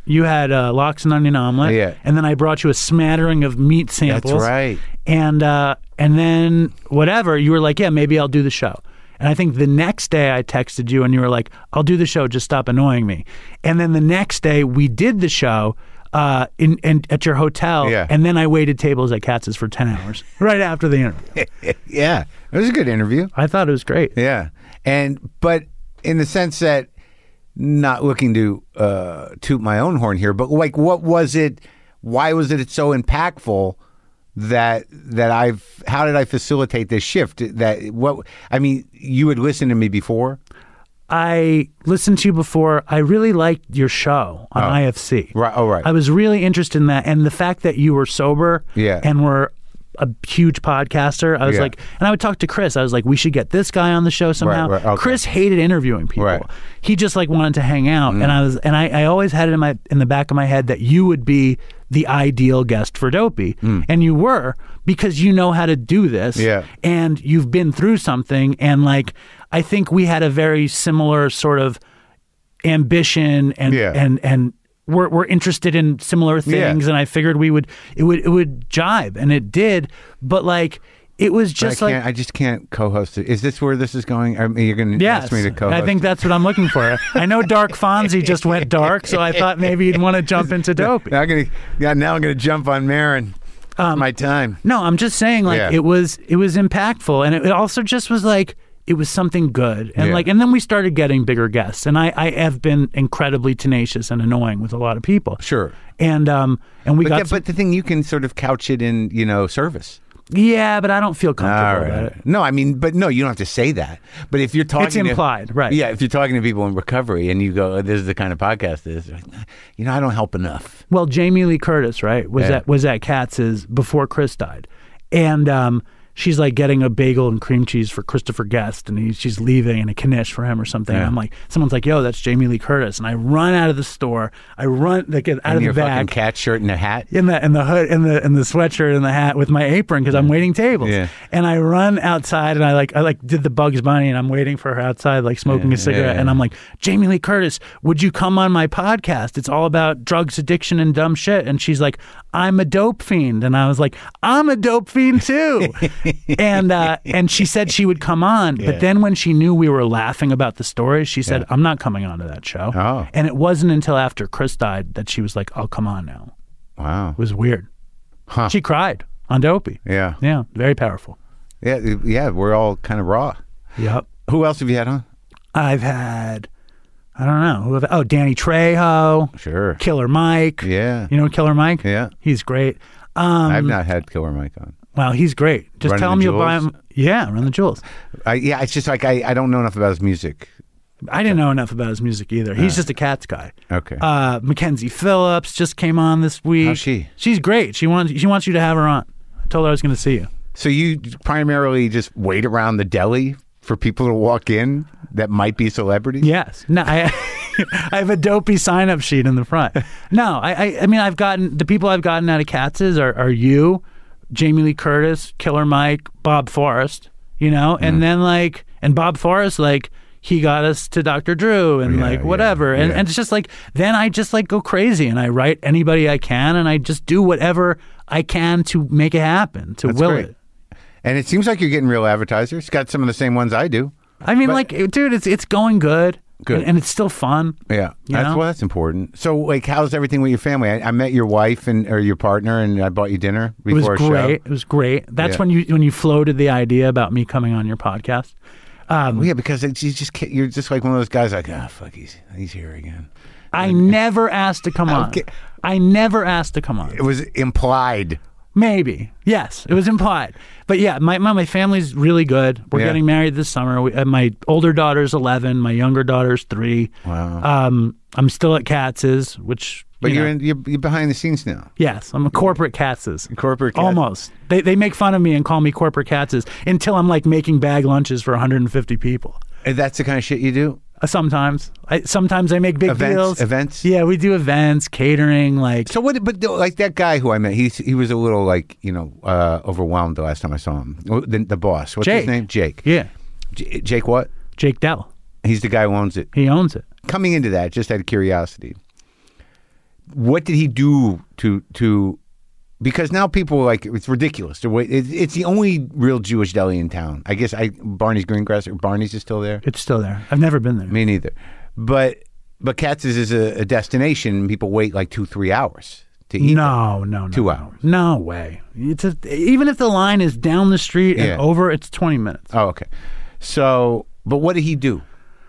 You had uh, lox and onion omelet. Yeah. And then I brought you a smattering of meat samples. That's right. And uh, and then whatever, you were like, yeah, maybe I'll do the show. And I think the next day I texted you and you were like, I'll do the show, just stop annoying me. And then the next day we did the show uh, in, in at your hotel. Yeah. And then I waited tables at Katz's for ten hours right after the interview. Yeah. It was a good interview. I thought it was great. Yeah. And, but in the sense that, not looking to uh, toot my own horn here, but like, what was it? Why was it so impactful that that I've? How did I facilitate this shift? That what? I mean, you had listened to me before. I listened to you before. I really liked your show on Oh. I F C. Right. Oh, right. I was really interested in that, and the fact that you were sober. Yeah. And were a huge podcaster. I was Yeah. like, and I would talk to Chris. I was like, we should get this guy on the show somehow. Right, right, okay. Chris hated interviewing people. Right. He just like wanted to hang out, Mm. and I was, and I, I always had it in my in the back of my head that you would be the ideal guest for Dopey, and you were, because you know how to do this. Mm. Yeah. And you've been through something, and like I think we had a very similar sort of ambition, and Yeah. and and. We're, we're interested in similar things, Yeah. and I figured we would it would it would jibe, and it did. But like it was But just I like can't, I just can't co-host it. Is this where this is going? I mean, you're going to yes, ask me to co-host? I think that's what I'm looking for. I know Dark Fonzie just went dark, so I thought maybe you'd want to jump into Dopey. Now I'm gonna, yeah, now I'm going to jump on Marin. Um, my time. No, I'm just saying, like Yeah. it was it was impactful, and it, it also just was like it was something good, and Yeah. like and then we started getting bigger guests, and I, I have been incredibly tenacious and annoying with a lot of people. Sure. And um and we But, got yeah, some- but the thing, you can sort of couch it in, you know, service. yeah, but I don't feel comfortable All about right. it. No, I mean, but no, you don't have to say that. But if you're talking, It's implied, to, right? Yeah, if you're talking to people in recovery and you go, "This is the kind of podcast this," is," you know, I don't help enough. Well, Jamie Lee Curtis, right, was Yeah. at was at Katz's before Chris died, and um, she's like getting a bagel and cream cheese for Christopher Guest, and he, she's leaving in a Knish for him or something. Yeah. And I'm like, someone's like, "Yo, that's Jamie Lee Curtis," and I run out of the store. I run like out And of the your fucking bag. cat shirt and a hat. In the in the hood in the in the sweatshirt and the hat with my apron because I'm waiting tables. Yeah. And I run outside and I like I like did the Bugs Bunny and I'm waiting for her outside like smoking Yeah, a cigarette yeah. and I'm like, Jamie Lee Curtis, would you come on my podcast? It's all about drugs, addiction, and dumb shit. And she's like, I'm a dope fiend, and I was like, I'm a dope fiend too. and uh, and she said she would come on, Yeah. but then when she knew we were laughing about the stories, she said, I'm not coming on to that show. Oh. And it wasn't until after Chris died that she was like, I'll come on now. Wow. It was weird. Huh. She cried on Dopey. Yeah. Yeah, very powerful. Yeah. Yeah. We're all kind of raw. Yep. Who else have you had on? I've had, I don't know. Who have, oh, Danny Trejo. Sure. Killer Mike. Yeah. You know Killer Mike? Yeah. He's great. Um, I've not had Killer Mike on. Wow, he's great. Just Run tell the him you'll buy Jewels? him. Yeah, Run the Jewels. I, yeah. It's just like I, I don't know enough about his music. I didn't know enough about his music either. He's just a Cats guy. Okay. Uh, Mackenzie Phillips just came on this week. How's she? She's great. She wants she wants you to have her on. I told her I was going to see you. So you primarily just wait around the deli for people to walk in that might be celebrities? Yes. No, I I have a dopey sign up sheet in the front. No, I, I I mean I've gotten the people I've gotten out of Katz's are, are you, Jamie Lee Curtis, Killer Mike, Bob Forrest, you know, and then like and Bob Forrest like he got us to Doctor Drew and Yeah, like whatever. yeah, and, yeah. and it's just like then I just like go crazy and I write anybody I can and I just do whatever I can to make it happen, to That's will great. it. And it seems like you're getting real advertisers. Got some of the same ones I do. I mean But- like dude, it's it's going good. Good. And, and it's still fun. Yeah, You that's know? well, that's important. So, like, how's everything with your family? I, I met your wife and or your partner, and I bought you dinner It was before a great. show. It was great. That's Yeah. when you when you floated the idea about me coming on your podcast. Um, Well, yeah, because it's, you just can't- you're just like one of those guys. Like, ah, fuck, he's he's here again. I never asked to come on. Okay. I never asked to come on. It was implied. Maybe. Yes, it was implied. But yeah, my my, my family's really good. We're Yeah. getting married this summer. We, uh, my older daughter's eleven. My younger daughter's three. Wow. Um, I'm still at Katz's, which. But you you're know, in you're, you're behind the scenes now. Yes, I'm a corporate Katz's. Corporate Katz. Almost. They they make fun of me and call me corporate Katz's until I'm like making bag lunches for one hundred fifty people. And that's the kind of shit you do. Uh, Sometimes, I sometimes I make big Events- deals. events? Yeah, we do events, catering. Like, So what? But like that guy who I met, he he was a little like you know uh, overwhelmed the last time I saw him. The, the boss. What's Jake. his name? Jake. yeah, J- Jake what? Jake Dell. He's the guy who owns it. He owns it. Coming into that, just out of curiosity, what did he do to to? Because now people are like, it's ridiculous. The way it, it's the only real Jewish deli in town. I guess I Barney's Greengrass or Barney's is still there. It's still there. I've never been there. Me neither. But but Katz's is a, a destination. And people wait like two three hours to eat. No, no, no. Two no. hours. No way. It's a, even if the line is down the street and Yeah. over, it's twenty minutes. Oh, okay. So, but what did he do?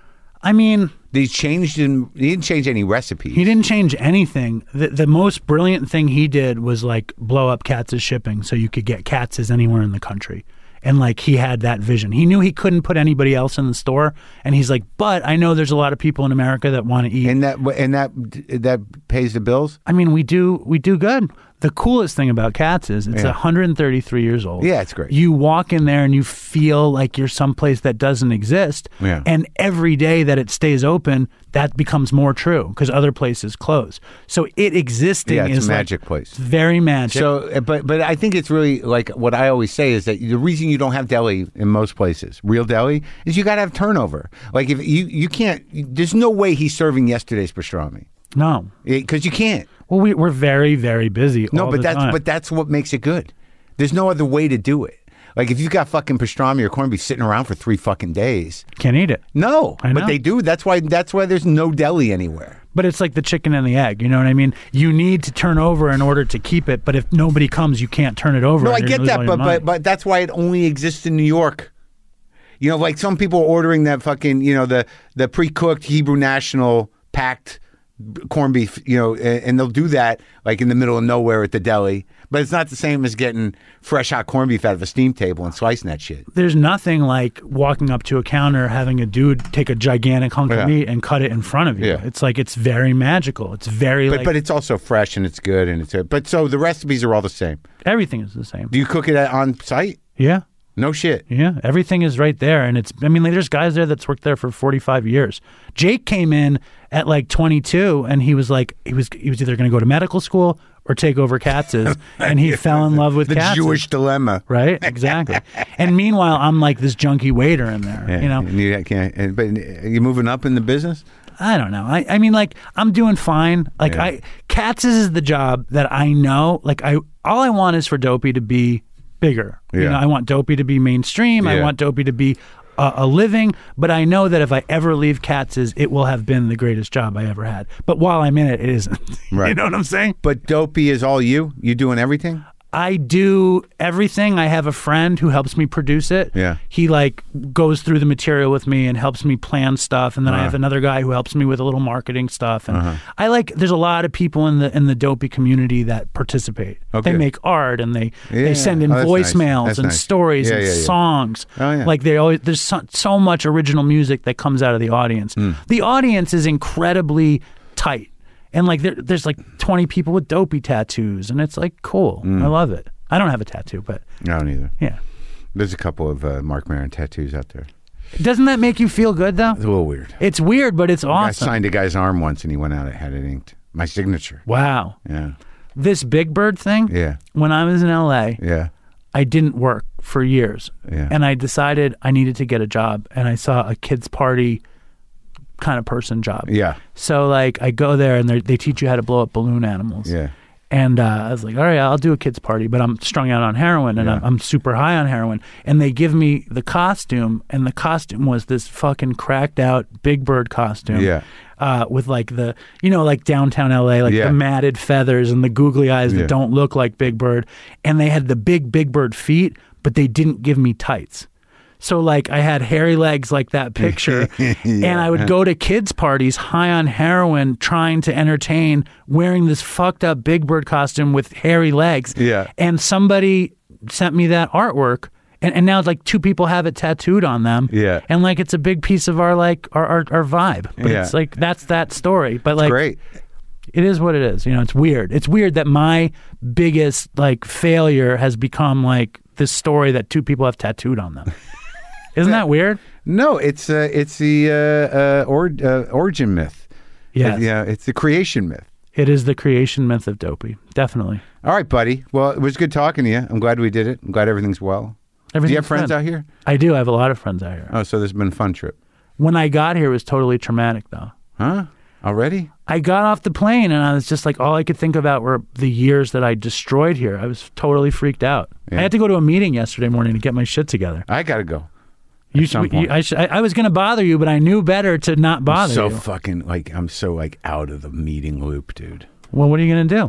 I mean, He changed in, he didn't change any recipes. he didn't change anything. The, the most brilliant thing he did was like blow up Katz's shipping so you could get Katz's anywhere in the country. And like he had that vision. He knew he couldn't put anybody else in the store. And he's like, but I know there's a lot of people in America that want to eat. And that and that that pays the bills. I mean, we do we do good. The coolest thing about Katz is it's Yeah. one hundred thirty-three years old. Yeah, it's great. You walk in there and you feel like you're someplace that doesn't exist. Yeah. And every day that it stays open, that becomes more true because other places close. So it existing Yeah, it's is a magic like place. very magic. So, uh, but but I think it's really like what I always say is that the reason you don't have deli in most places, real deli, is you got to have turnover. Like if you you can't, there's no way he's serving yesterday's pastrami no. because you can't. Well, we, we're very, very busy. No, all but the that's time. but that's what makes it good. There's no other way to do it. Like if you've got fucking pastrami or corned beef sitting around for three fucking days, Can't eat it. no, I but know. they do. That's why that's why there's no deli anywhere. But it's like the chicken and the egg. You know what I mean? You need to turn over in order to keep it. But if nobody comes, you can't turn it over. No, and I you're get gonna lose that, all your but money. but but that's why it only exists in New York. You know, like some people are ordering that fucking, you know, the the pre-cooked Hebrew National packed corned beef, you know, and, and they'll do that like in the middle of nowhere at the deli. But it's not the same as getting fresh hot corned beef out of a steam table and slicing that shit. There's nothing like walking up to a counter, having a dude take a gigantic hunk Yeah. of meat and cut it in front of you. Yeah. It's like it's very magical. It's very But like but it's also fresh and it's good and it's but so the recipes are all the same. everything is the same. Do you cook it at- on site? Yeah. No shit. Yeah, everything is right there, and it's. I mean, like, there's guys there that's worked there for forty-five years. Jake came in at like twenty-two, and he was like, he was he was either going to go to medical school or take over Katz's, and he fell in love with The Katz's. Jewish dilemma. Right, exactly. And meanwhile, I'm like this junkie waiter in there. Yeah, You know, and you can't, and, but are you moving up in the business? I don't know. I, I mean, like, I'm doing fine. Like, Yeah. I Katz's is the job that I know. Like, I all I want is for Dopey to be bigger. You Yeah. know, I want Dopey to be mainstream. I Yeah. want Dopey to be a, a living. But I know that if I ever leave Katz's, it will have been the greatest job I ever had. But while I'm in it, it isn't. You Right. know what I'm saying? But Dopey is all you? You doing everything? I do everything. I have a friend who helps me produce it. Yeah. He like goes through the material with me and helps me plan stuff. And then I Uh-huh. have another guy who helps me with a little marketing stuff. And Uh-huh. I like, there's a lot of people in the in the Dopey community that participate. Okay. They make art and they, Yeah. they send in Oh, that's nice. voicemails That's and nice. stories Yeah, and yeah, yeah. songs. Oh, yeah. Like they always, there's so, so much original music that comes out of the audience. Hmm. The audience is incredibly tight. And like there, there's like twenty people with Dopey tattoos. And it's like, cool. Hmm. I love it. I don't have a tattoo, but No, neither. yeah. There's a couple of uh, Mark Maron tattoos out there. Doesn't that make you feel good though? It's a little weird. It's weird, but it's I awesome. signed a guy's arm once and he went out and had it inked. My signature. Wow. Yeah. This Big Bird thing, Yeah. when I was in L A, Yeah. I didn't work for years. Yeah. And I decided I needed to get a job. And I saw a kids' party kind of person job. Yeah. So like I go there and they they teach you how to blow up balloon animals. Yeah. And uh, I was like, all right, I'll do a kid's party, but I'm strung out on heroin and Yeah. I'm, I'm super high on heroin. And they give me the costume, and the costume was this fucking cracked out Big Bird costume. Yeah. Uh, with like the, you know, like downtown L A, like Yeah. the matted feathers and the googly eyes that Yeah. don't look like Big Bird. And they had the big Big Bird feet, but they didn't give me tights. So like I had hairy legs like that picture, and I would go to kids' parties high on heroin trying to entertain wearing this fucked up Big Bird costume with hairy legs. Yeah. And somebody sent me that artwork, and, and now it's like two people have it tattooed on them. Yeah. And like it's a big piece of our like our our, our vibe. But Yeah. it's like that's that story. But like Great. it is what it is. You know, it's weird. It's weird that my biggest like failure has become like this story that two people have tattooed on them. Isn't that weird? No, it's uh, it's the uh, uh, or, uh, origin myth. Yes. It- yeah, it's the creation myth. It is the creation myth of Dopey. Definitely. All right, buddy. Well, it was good talking to you. I'm glad we did it. I'm glad everything's well. Do you have Everything's friends good. out here? I do. I have a lot of friends out here. Oh, so this has been a fun trip. When I got here, it was totally traumatic, though. Huh? Already? I got off the plane and I was just like, all I could think about were the years that I destroyed here. I was totally freaked out. Yeah. I had to go to a meeting yesterday morning to get my shit together. I gotta go. You, you, I, sh- I, I was going to bother you, but I knew better to not bother I'm so you. fucking like I'm so like out of the meeting loop, dude. Well, what are you going to do?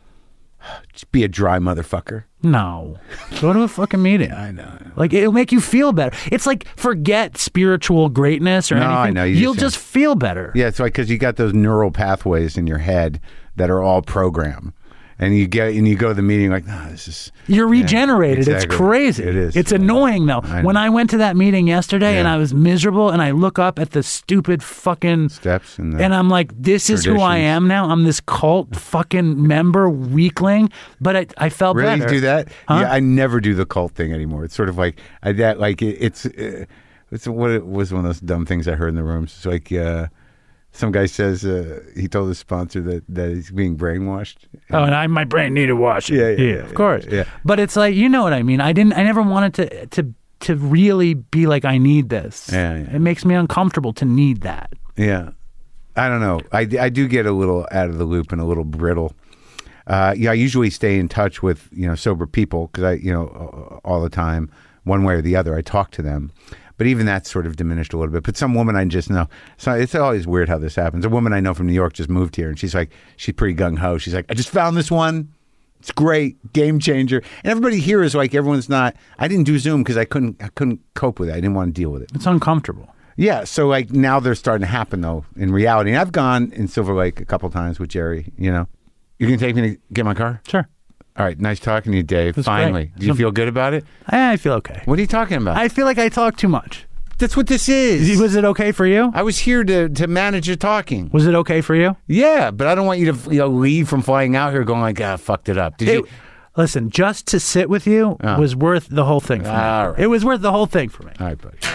Just be a dry motherfucker. No. Go to a fucking meeting. I know. Like, it'll make you feel better. It's like, forget spiritual greatness or No, anything. I know. You You'll just- just feel better. Yeah, it's like because you got those neural pathways in your head that are all programmed, and you get and you go to the meeting like, no, this is. You're regenerated. Yeah, It's exactly. crazy. It is. It's annoying, though. I know. When I went to that meeting yesterday and Yeah. I was miserable and I look up at the stupid fucking... Steps and the And I'm like, this is who I traditions. am now. I'm this cult fucking member weakling. But I, I felt Really better. do that? Huh? Yeah, I never do the cult thing anymore. It's sort of like I that like it, it's uh, it's what it was one of those dumb things I heard in the rooms. It's like uh, some guy says uh, he told his sponsor that that he's being brainwashed. Oh, and I, my brain needed washing. Yeah, yeah, yeah, of course. yeah. But it's like, you know what I mean. I didn't. I never wanted to to to really be like, I need this. Yeah, yeah. It makes me uncomfortable to need that. Yeah, I don't know. I, I do get a little out of the loop and a little brittle. Uh, yeah, I usually stay in touch with you know sober people because I you know all the time, one way or the other. I talk to them, but even that's sort of diminished a little bit. But some woman I just know, so it's always weird how this happens. A woman I know from New York just moved here, and she's like, she's pretty gung ho. She's like, I just found this one. It's great, game changer. And everybody here is like, everyone's not. I didn't do Zoom because I couldn't. I couldn't cope with it. I didn't want to deal with it. It's uncomfortable. Yeah, so like now they're starting to happen though in reality. And I've gone in Silver Lake a couple times with Jerry. You know, you can take me to get my car. Sure. All right, nice talking to you, Dave. That's Finally, great. do you So- feel good about it? I, I feel okay. What are you talking about? I feel like I talk too much. That's what this is. Was it okay for you? I was here to to manage your talking. Was it okay for you? Yeah, but I don't want you to you know leave from flying out here going like, ah, fucked it up. Did It- you? Listen, just to sit with you Oh. was worth the whole thing for me. All right. It was worth the whole thing for me. All right, buddy.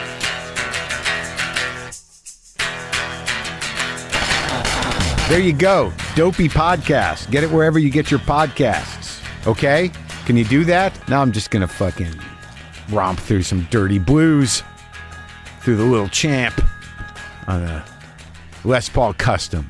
There you go. Dopey Podcast. Get it wherever you get your podcasts. Okay? Can you do that? Now I'm just going to fucking romp through some dirty blues through the little champ on a Les Paul Custom.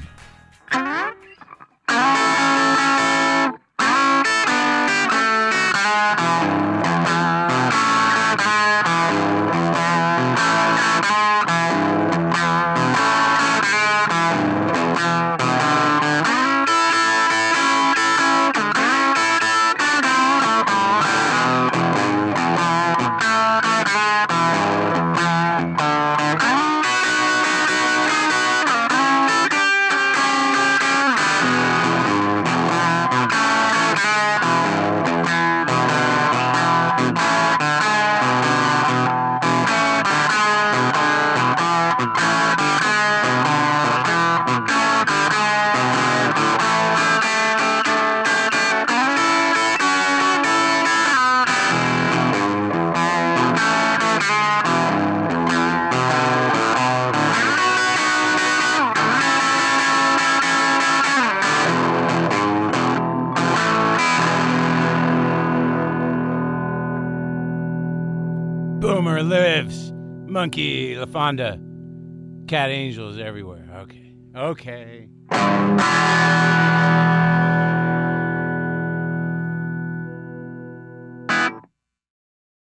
Boomer lives. Monkey, LaFonda. Cat angels everywhere. Okay. Okay.